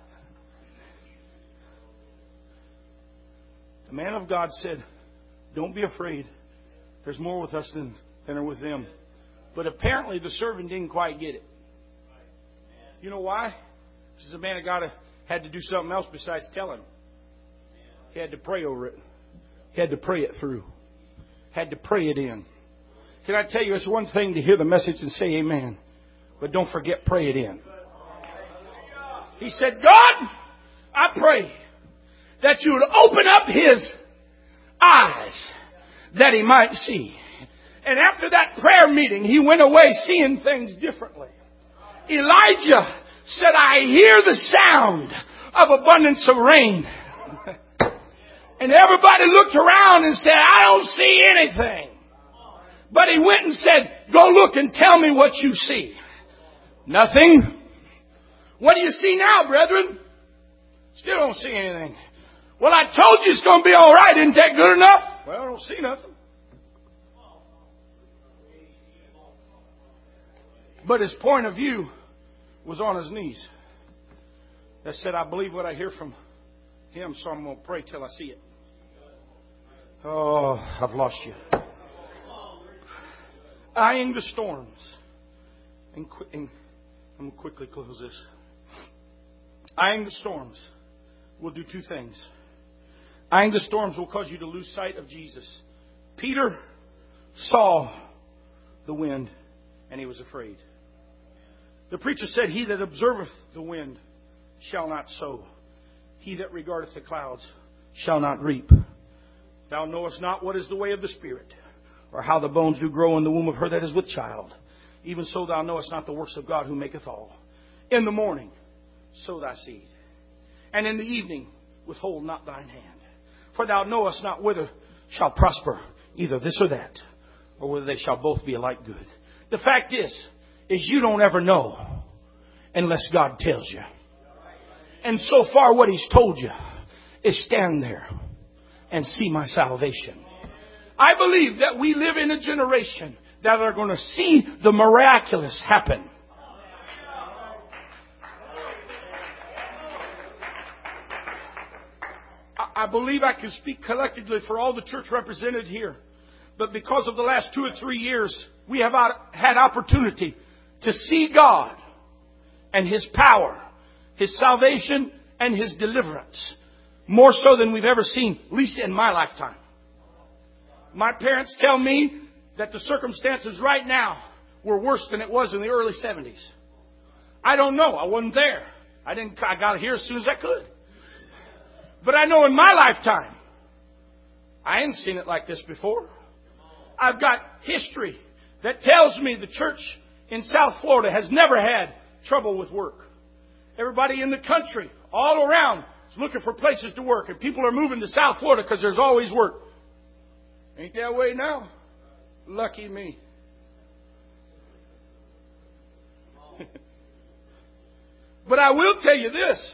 The man of God said, don't be afraid. There's more with us than are with them. But apparently the servant didn't quite get it. You know why? Because the man of God had to do something else besides tell him. He had to pray over it. He had to pray it through. Had to pray it in. Can I tell you, it's one thing to hear the message and say amen. But don't forget, pray it in. He said, God, I pray that you would open up his eyes that he might see. And after that prayer meeting, he went away seeing things differently. Elijah said, I hear the sound of abundance of rain. And everybody looked around and said, I don't see anything. But he went and said, go look and tell me what you see. Nothing. What do you see now, brethren? Still don't see anything. Well, I told you it's going to be all right. Isn't that good enough? Well, I don't see nothing. But his point of view was on his knees. That said, I believe what I hear from him, so I'm going to pray till I see it. Oh, I've lost you. Eyeing the storms. And I'm going to quickly close this. Eyeing the storms will do 2 things. Eyeing the storms will cause you to lose sight of Jesus. Peter saw the wind and he was afraid. The preacher said, he that observeth the wind shall not sow. He that regardeth the clouds shall not reap. Thou knowest not what is the way of the Spirit, or how the bones do grow in the womb of her that is with child. Even so thou knowest not the works of God who maketh all. In the morning sow thy seed, and in the evening withhold not thine hand. For thou knowest not whether shall prosper either this or that, or whether they shall both be alike good. The fact is you don't ever know unless God tells you. And so far what He's told you is stand there and see my salvation. I believe that we live in a generation that are going to see the miraculous happen. I believe I can speak collectively for all the church represented here. But because of the last 2 or 3 years, we have had opportunity to see God and His power, His salvation and His deliverance. More so than we've ever seen, at least in my lifetime. My parents tell me that the circumstances right now were worse than it was in the early 70s. I don't know. I wasn't there. I got here as soon as I could. But I know in my lifetime, I ain't seen it like this before. I've got history that tells me the church in South Florida has never had trouble with work. Everybody in the country, all around, is looking for places to work. And people are moving to South Florida because there's always work. Ain't that way now? Lucky me. But I will tell you this.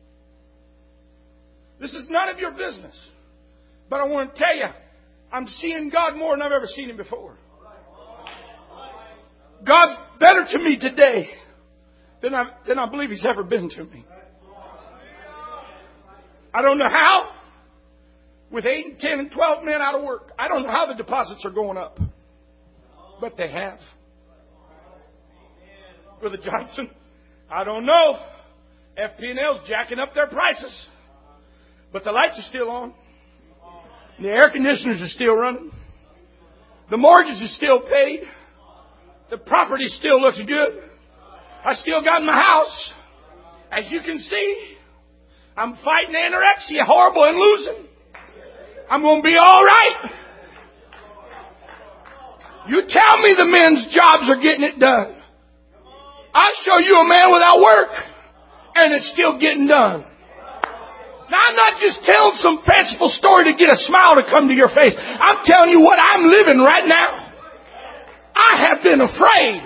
This is none of your business. But I want to tell you, I'm seeing God more than I've ever seen Him before. God's better to me today than I believe He's ever been to me. I don't know how. With 8 and 10 and 12 men out of work, I don't know how the deposits are going up. But they have. Brother Johnson, I don't know. FP&L's jacking up their prices. But the lights are still on. The air conditioners are still running. The mortgage is still paid. The property still looks good. I still got my house. As you can see, I'm fighting anorexia, horrible, and losing. I'm going to be all right. You tell me the men's jobs are getting it done. I'll show you a man without work, and it's still getting done. Now, I'm not just telling some fanciful story to get a smile to come to your face. I'm telling you what I'm living right now. I have been afraid.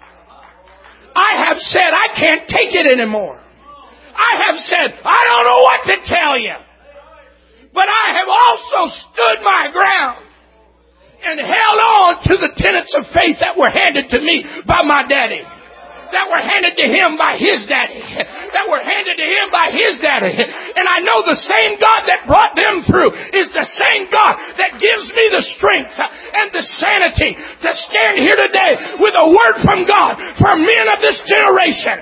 I have said, I can't take it anymore. I have said, I don't know what to tell you. But I have also stood my ground and held on to the tenets of faith that were handed to me by my daddy. That were handed to him by his daddy. That were handed to him by his daddy. And I know the same God that brought them through is the same God that gives me the strength and the sanity to stand here today with a word from God for men of this generation.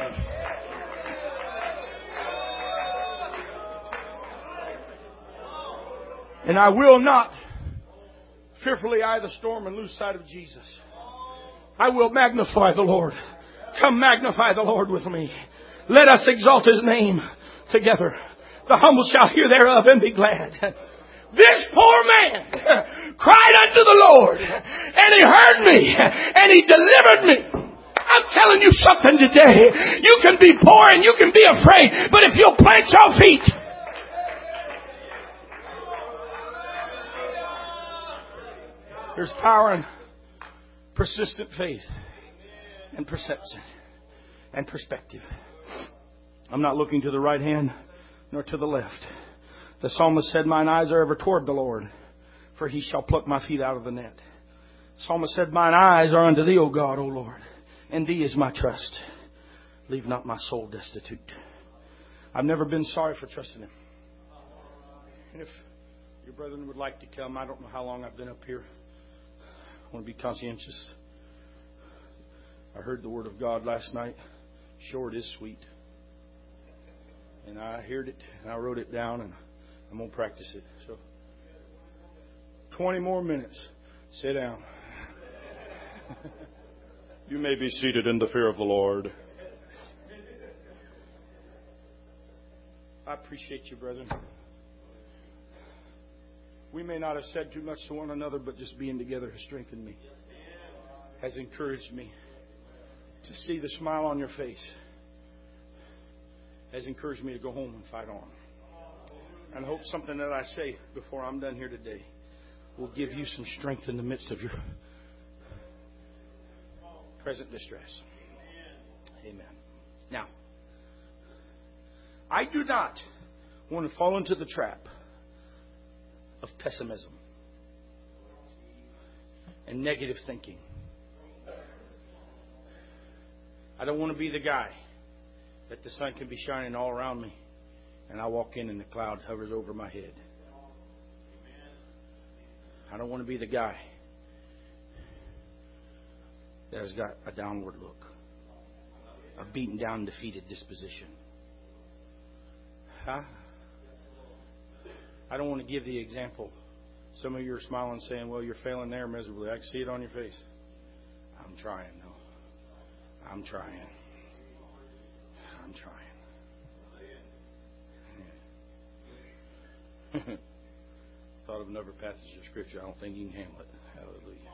And I will not fearfully eye the storm and lose sight of Jesus. I will magnify the Lord. Come magnify the Lord with me. Let us exalt His name together. The humble shall hear thereof and be glad. This poor man cried unto the Lord, and He heard me, and He delivered me. I'm telling you something today. You can be poor and you can be afraid, but if you'll plant your feet, there's power in persistent faith and perception and perspective. I'm not looking to the right hand nor to the left. The psalmist said, mine eyes are ever toward the Lord, for He shall pluck my feet out of the net. The psalmist said, mine eyes are unto Thee, O God, O Lord, and Thee is my trust. Leave not my soul destitute. I've never been sorry for trusting Him. And if your brethren would like to come, I don't know how long I've been up here. I want to be conscientious. I heard the Word of God last night. Short is sweet. And I heard it, and I wrote it down, and I'm going to practice it. So, 20 more minutes. Sit down. You may be seated in the fear of the Lord. I appreciate you, brethren. We may not have said too much to one another, but just being together has strengthened me, has encouraged me. To see the smile on your face has encouraged me to go home and fight on. And I hope something that I say before I'm done here today will give you some strength in the midst of your present distress. Amen. Now, I do not want to fall into the trap of pessimism and negative thinking. I don't want to be the guy that the sun can be shining all around me and I walk in and the cloud hovers over my head. I don't want to be the guy that has got a downward look, a beaten down, defeated disposition. I don't want to give the example Some of you are smiling saying, well, you're failing there miserably. I can see it on your face. I'm trying, though. I'm trying. I'm trying. Thought of another passage of Scripture. I don't think you can handle it. Hallelujah.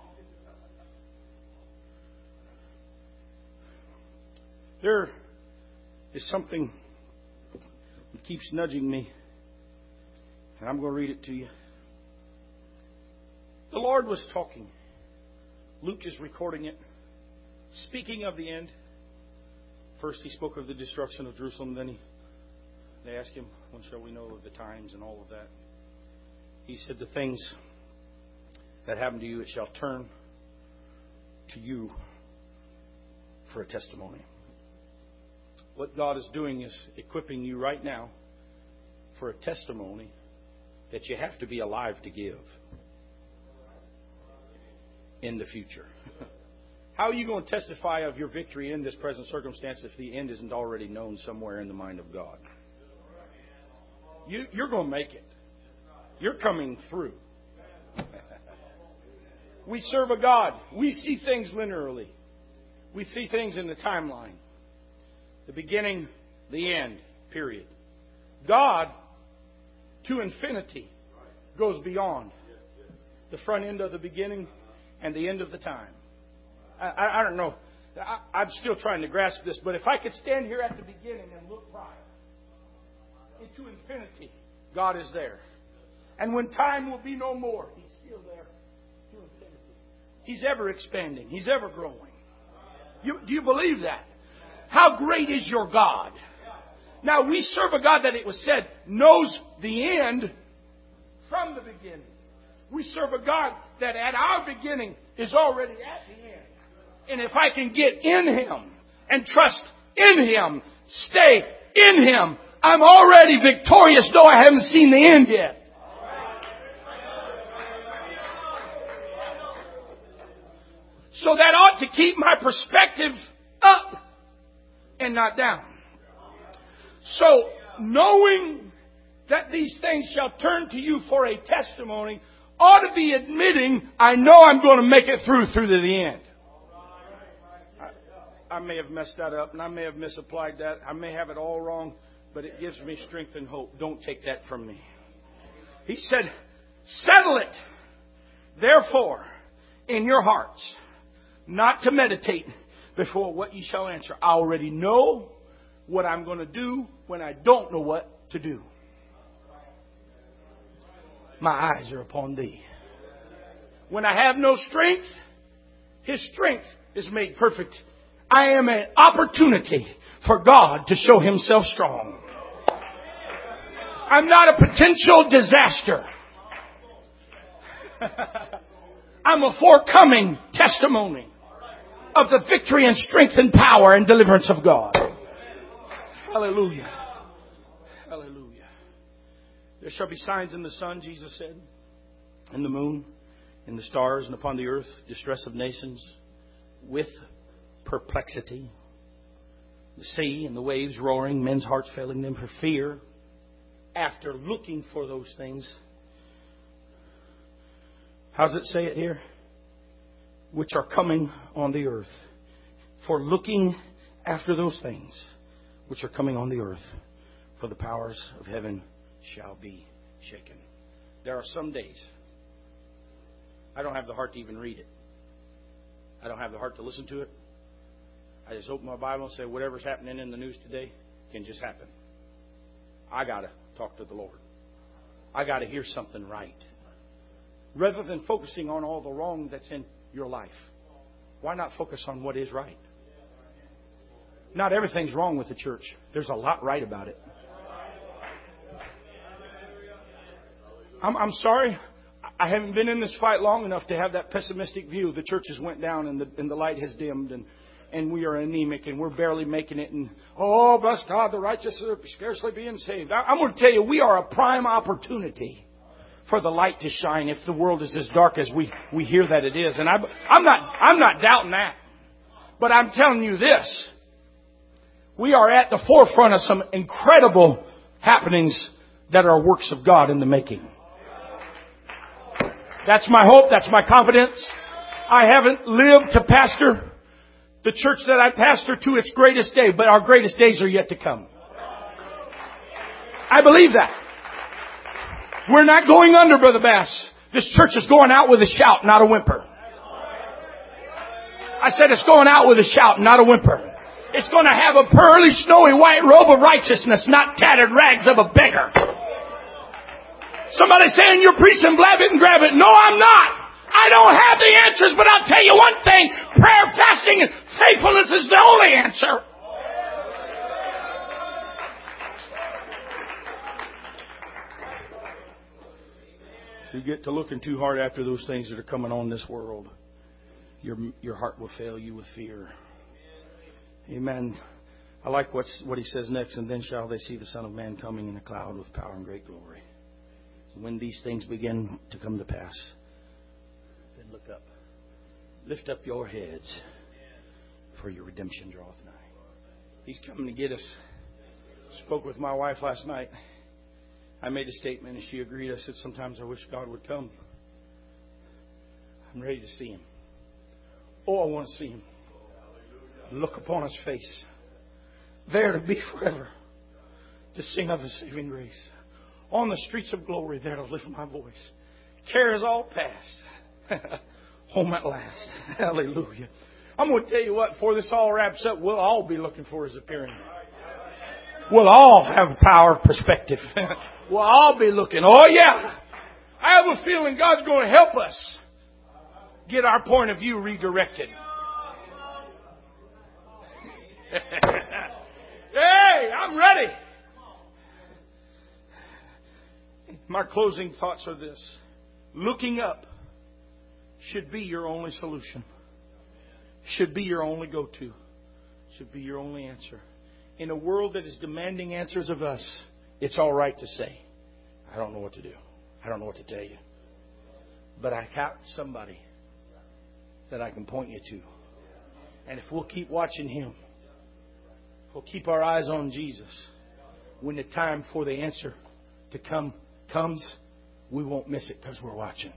There is something that keeps nudging me, and I'm going to read it to you. The Lord was talking. Luke is recording it. Speaking of the end. First he spoke of the destruction of Jerusalem. Then they asked him, when shall we know of the times and all of that? He said, the things that happen to you, it shall turn to you for a testimony. What God is doing is equipping you right now for a testimony that you have to be alive to give in the future. How are you going to testify of your victory in this present circumstance if the end isn't already known somewhere in the mind of God? You're going to make it. You're coming through. We serve a God. We see things linearly. We see things in the timeline. The beginning, the end, period. God, to infinity, goes beyond the front end of the beginning and the end of the time. I don't know. I'm still trying to grasp this, but if I could stand here at the beginning and look prior into infinity, God is there. And when time will be no more, He's still there to infinity. He's ever expanding. He's ever growing. Do you believe that? How great is your God? Now, we serve a God that it was said knows the end from the beginning. We serve a God that at our beginning is already at the end. And if I can get in Him and trust in Him, stay in Him, I'm already victorious, though I haven't seen the end yet. So that ought to keep my perspective up and not down. So, knowing that these things shall turn to you for a testimony ought to be admitting, I know I'm going to make it through to the end. I may have messed that up and I may have misapplied that. I may have it all wrong, but it gives me strength and hope. Don't take that from me. He said, settle it, therefore, in your hearts, not to meditate before what ye shall answer. I already know what I'm going to do when I don't know what to do. My eyes are upon Thee. When I have no strength, His strength is made perfect. I am an opportunity for God to show Himself strong. I'm not a potential disaster. I'm a forthcoming testimony of the victory and strength and power and deliverance of God. Hallelujah. Hallelujah. There shall be signs in the sun, Jesus said, in the moon, in the stars, and upon the earth, distress of nations with perplexity. The sea and the waves roaring, men's hearts failing them for fear. After looking for those things. How does it say it here? Which are coming on the earth. For looking after those things which are coming on the earth. For the powers of heaven shall be shaken. There are some days I don't have the heart to even read it. I don't have the heart to listen to it. I just open my Bible and say whatever's happening in the news today can just happen. I got to talk to the Lord. I got to hear something right. Rather than focusing on all the wrong that's in your life, why not focus on what is right? Not everything's wrong with the church. There's a lot right about it. I'm sorry. I haven't been in this fight long enough to have that pessimistic view. The churches went down and the light has dimmed and we are anemic and we're barely making it. And, oh, bless God, the righteous are scarcely being saved. I'm going to tell you, we are a prime opportunity for the light to shine if the world is as dark as we hear that it is. And I'm not doubting that. But I'm telling you this. We are at the forefront of some incredible happenings that are works of God in the making. That's my hope. That's my confidence. I haven't lived to pastor the church that I pastor to its greatest day, but our greatest days are yet to come. I believe that. We're not going under, Brother Bass. This church is going out with a shout, not a whimper. I said it's going out with a shout, not a whimper. It's going to have a pearly, snowy white robe of righteousness, not tattered rags of a beggar. Somebody saying you're preaching blab it and grab it. No, I'm not. I don't have the answers, but I'll tell you one thing. Prayer, fasting, and faithfulness is the only answer. If you get to looking too hard after those things that are coming on this world, your heart will fail you with fear. Amen. I like what he says next. And then shall they see the Son of Man coming in a cloud with power and great glory. When these things begin to come to pass, then look up. Lift up your heads, for your redemption draweth nigh. He's coming to get us. Spoke with my wife last night. I made a statement and she agreed. I said, sometimes I wish God would come. I'm ready to see Him. Oh, I want to see Him. Look upon His face. There to be forever. To sing of His saving grace. On the streets of glory, there to lift my voice. Care is all past. Home at last. Hallelujah. I'm going to tell you what, before this all wraps up, we'll all be looking for His appearing. We'll all have a power of perspective. We'll all be looking. Oh, yeah. I have a feeling God's going to help us get our point of view redirected. Hey, I'm ready. My closing thoughts are this. Looking up should be your only solution. Should be your only go-to. Should be your only answer. In a world that is demanding answers of us, it's all right to say, I don't know what to do. I don't know what to tell you. But I have somebody that I can point you to. And if we'll keep watching Him, if we'll keep our eyes on Jesus, when the time for the answer to come comes, we won't miss it because we're watching.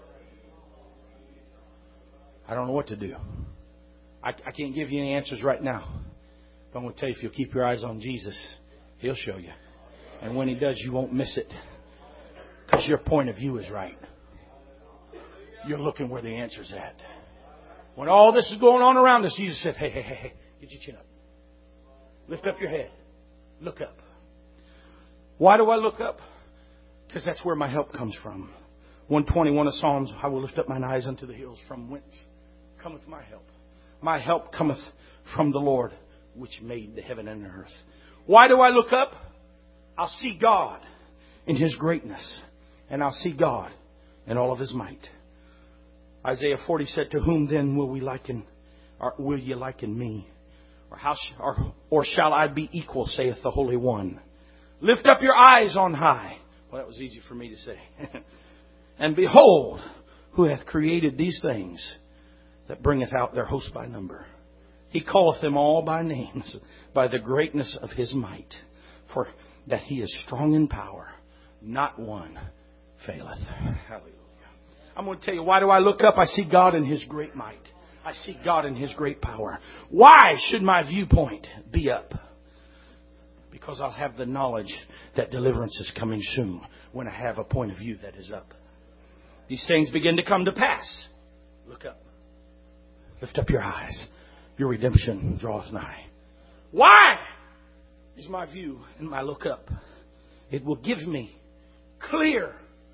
I don't know what to do. I can't give you any answers right now. But I'm going to tell you, if you'll keep your eyes on Jesus, He'll show you. And when He does, you won't miss it. Because your point of view is right. You're looking where the answer's at. When all this is going on around us, Jesus said, hey, get your chin up. Lift up your head. Look up. Why do I look up? Because that's where my help comes from. 121 of Psalms, I will lift up mine eyes unto the hills, from whence cometh my help. My help cometh from the Lord, which made the heaven and the earth. Why do I look up? I'll see God in His greatness. And I'll see God in all of His might. Isaiah 40 said, to whom then will we liken, or will ye liken me? Or shall I be equal, saith the Holy One. Lift up your eyes on high. Well, that was easy for me to say. And behold, who hath created these things, that bringeth out their host by number. He calleth them all by names, by the greatness of His might. For that He is strong in power, not one faileth. Hallelujah. I'm going to tell you, why do I look up? I see God in His great might. I see God in His great power. Why should my viewpoint be up? Because I'll have the knowledge that deliverance is coming soon when I have a point of view that is up. These things begin to come to pass. Look up. Lift up your eyes. Your redemption draweth nigh. Why is my view and my look up? It will give me clear,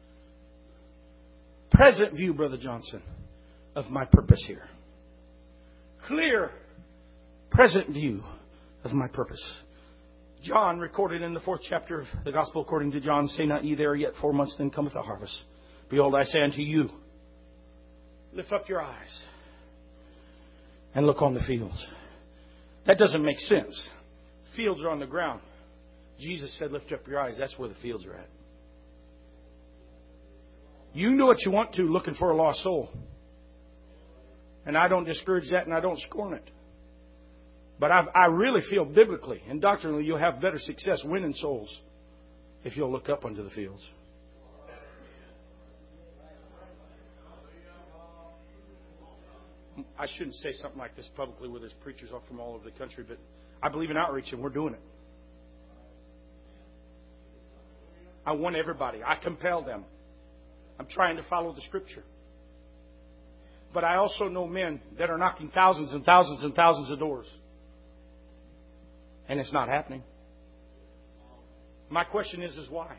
present view, Brother Johnson, of my purpose here. Clear, present view of my purpose. John recorded in the 4th chapter of the Gospel according to John, say not ye, there are yet 4 months, then cometh the harvest. Behold, I say unto you, lift up your eyes and look on the fields. That doesn't make sense. Fields are on the ground. Jesus said, lift up your eyes. That's where the fields are at. You can do what you want to looking for a lost soul. And I don't discourage that and I don't scorn it. But I really feel biblically and doctrinally you'll have better success winning souls if you'll look up onto the fields. I shouldn't say something like this publicly where there's preachers all from all over the country, but I believe in outreach and we're doing it. I want everybody. I compel them. I'm trying to follow the Scripture. But I also know men that are knocking thousands and thousands and thousands of doors. And it's not happening. My question is why?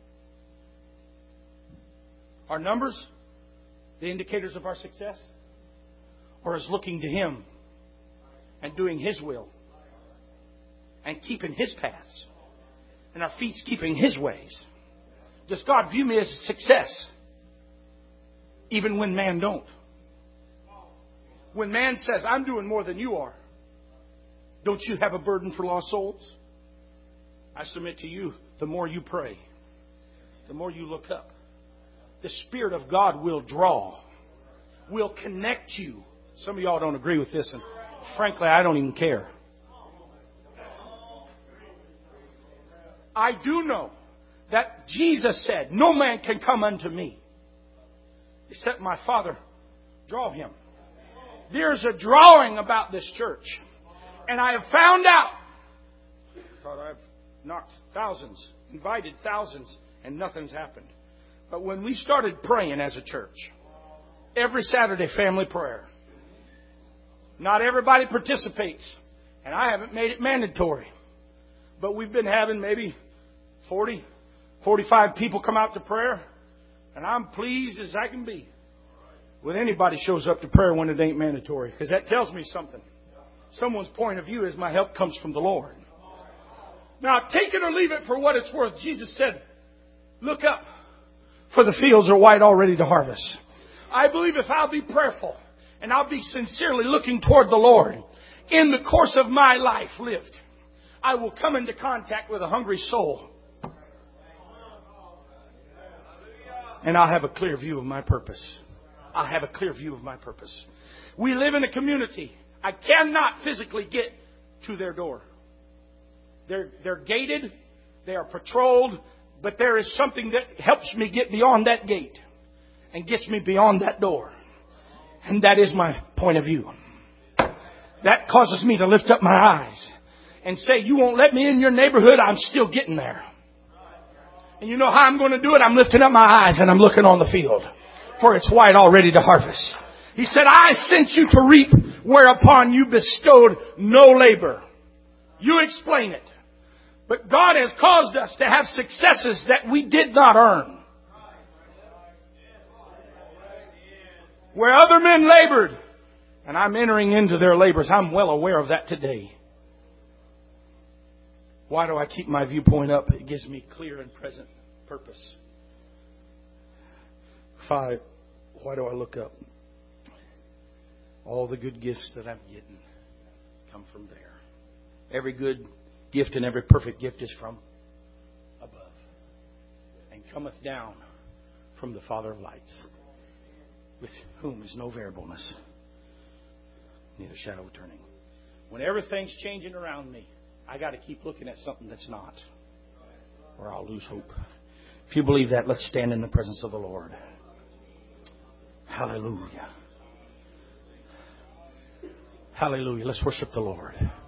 Are numbers the indicators of our success? Or is looking to Him and doing His will and keeping His paths and our feet keeping His ways? Does God view me as a success even when man don't? When man says, I'm doing more than you are, don't you have a burden for lost souls? I submit to you, the more you pray, the more you look up, the Spirit of God will draw, will connect you. Some of y'all don't agree with this, and frankly, I don't even care. I do know that Jesus said, no man can come unto me except my Father draw him. There's a drawing about this church. And I have found out, God, I've knocked thousands, invited thousands, and nothing's happened. But when we started praying as a church, every Saturday family prayer, not everybody participates, and I haven't made it mandatory. But we've been having maybe 40, 45 people come out to prayer, and I'm pleased as I can be when anybody shows up to prayer when it ain't mandatory, because that tells me something. Someone's point of view is my help comes from the Lord. Now, take it or leave it for what it's worth. Jesus said, look up, for the fields are white already to harvest. I believe if I'll be prayerful and I'll be sincerely looking toward the Lord in the course of my life lived, I will come into contact with a hungry soul. And I'll have a clear view of my purpose. I'll have a clear view of my purpose. We live in a community. I cannot physically get to their door. They're gated. They are patrolled. But there is something that helps me get beyond that gate and gets me beyond that door. And that is my point of view. That causes me to lift up my eyes and say, you won't let me in your neighborhood. I'm still getting there. And you know how I'm going to do it? I'm lifting up my eyes and I'm looking on the field, for it's white already to harvest. He said, I sent you to reap whereupon you bestowed no labor. You explain it. But God has caused us to have successes that we did not earn. Where other men labored, and I'm entering into their labors. I'm well aware of that today. Why do I keep my viewpoint up? It gives me clear and present purpose. 5, why do I look up? All the good gifts that I'm getting come from there. Every good gift and every perfect gift is from above, and cometh down from the Father of lights, with whom is no variableness, neither shadow of turning. When everything's changing around me, I got to keep looking at something that's not, or I'll lose hope. If you believe that, let's stand in the presence of the Lord. Hallelujah. Hallelujah. Let's worship the Lord.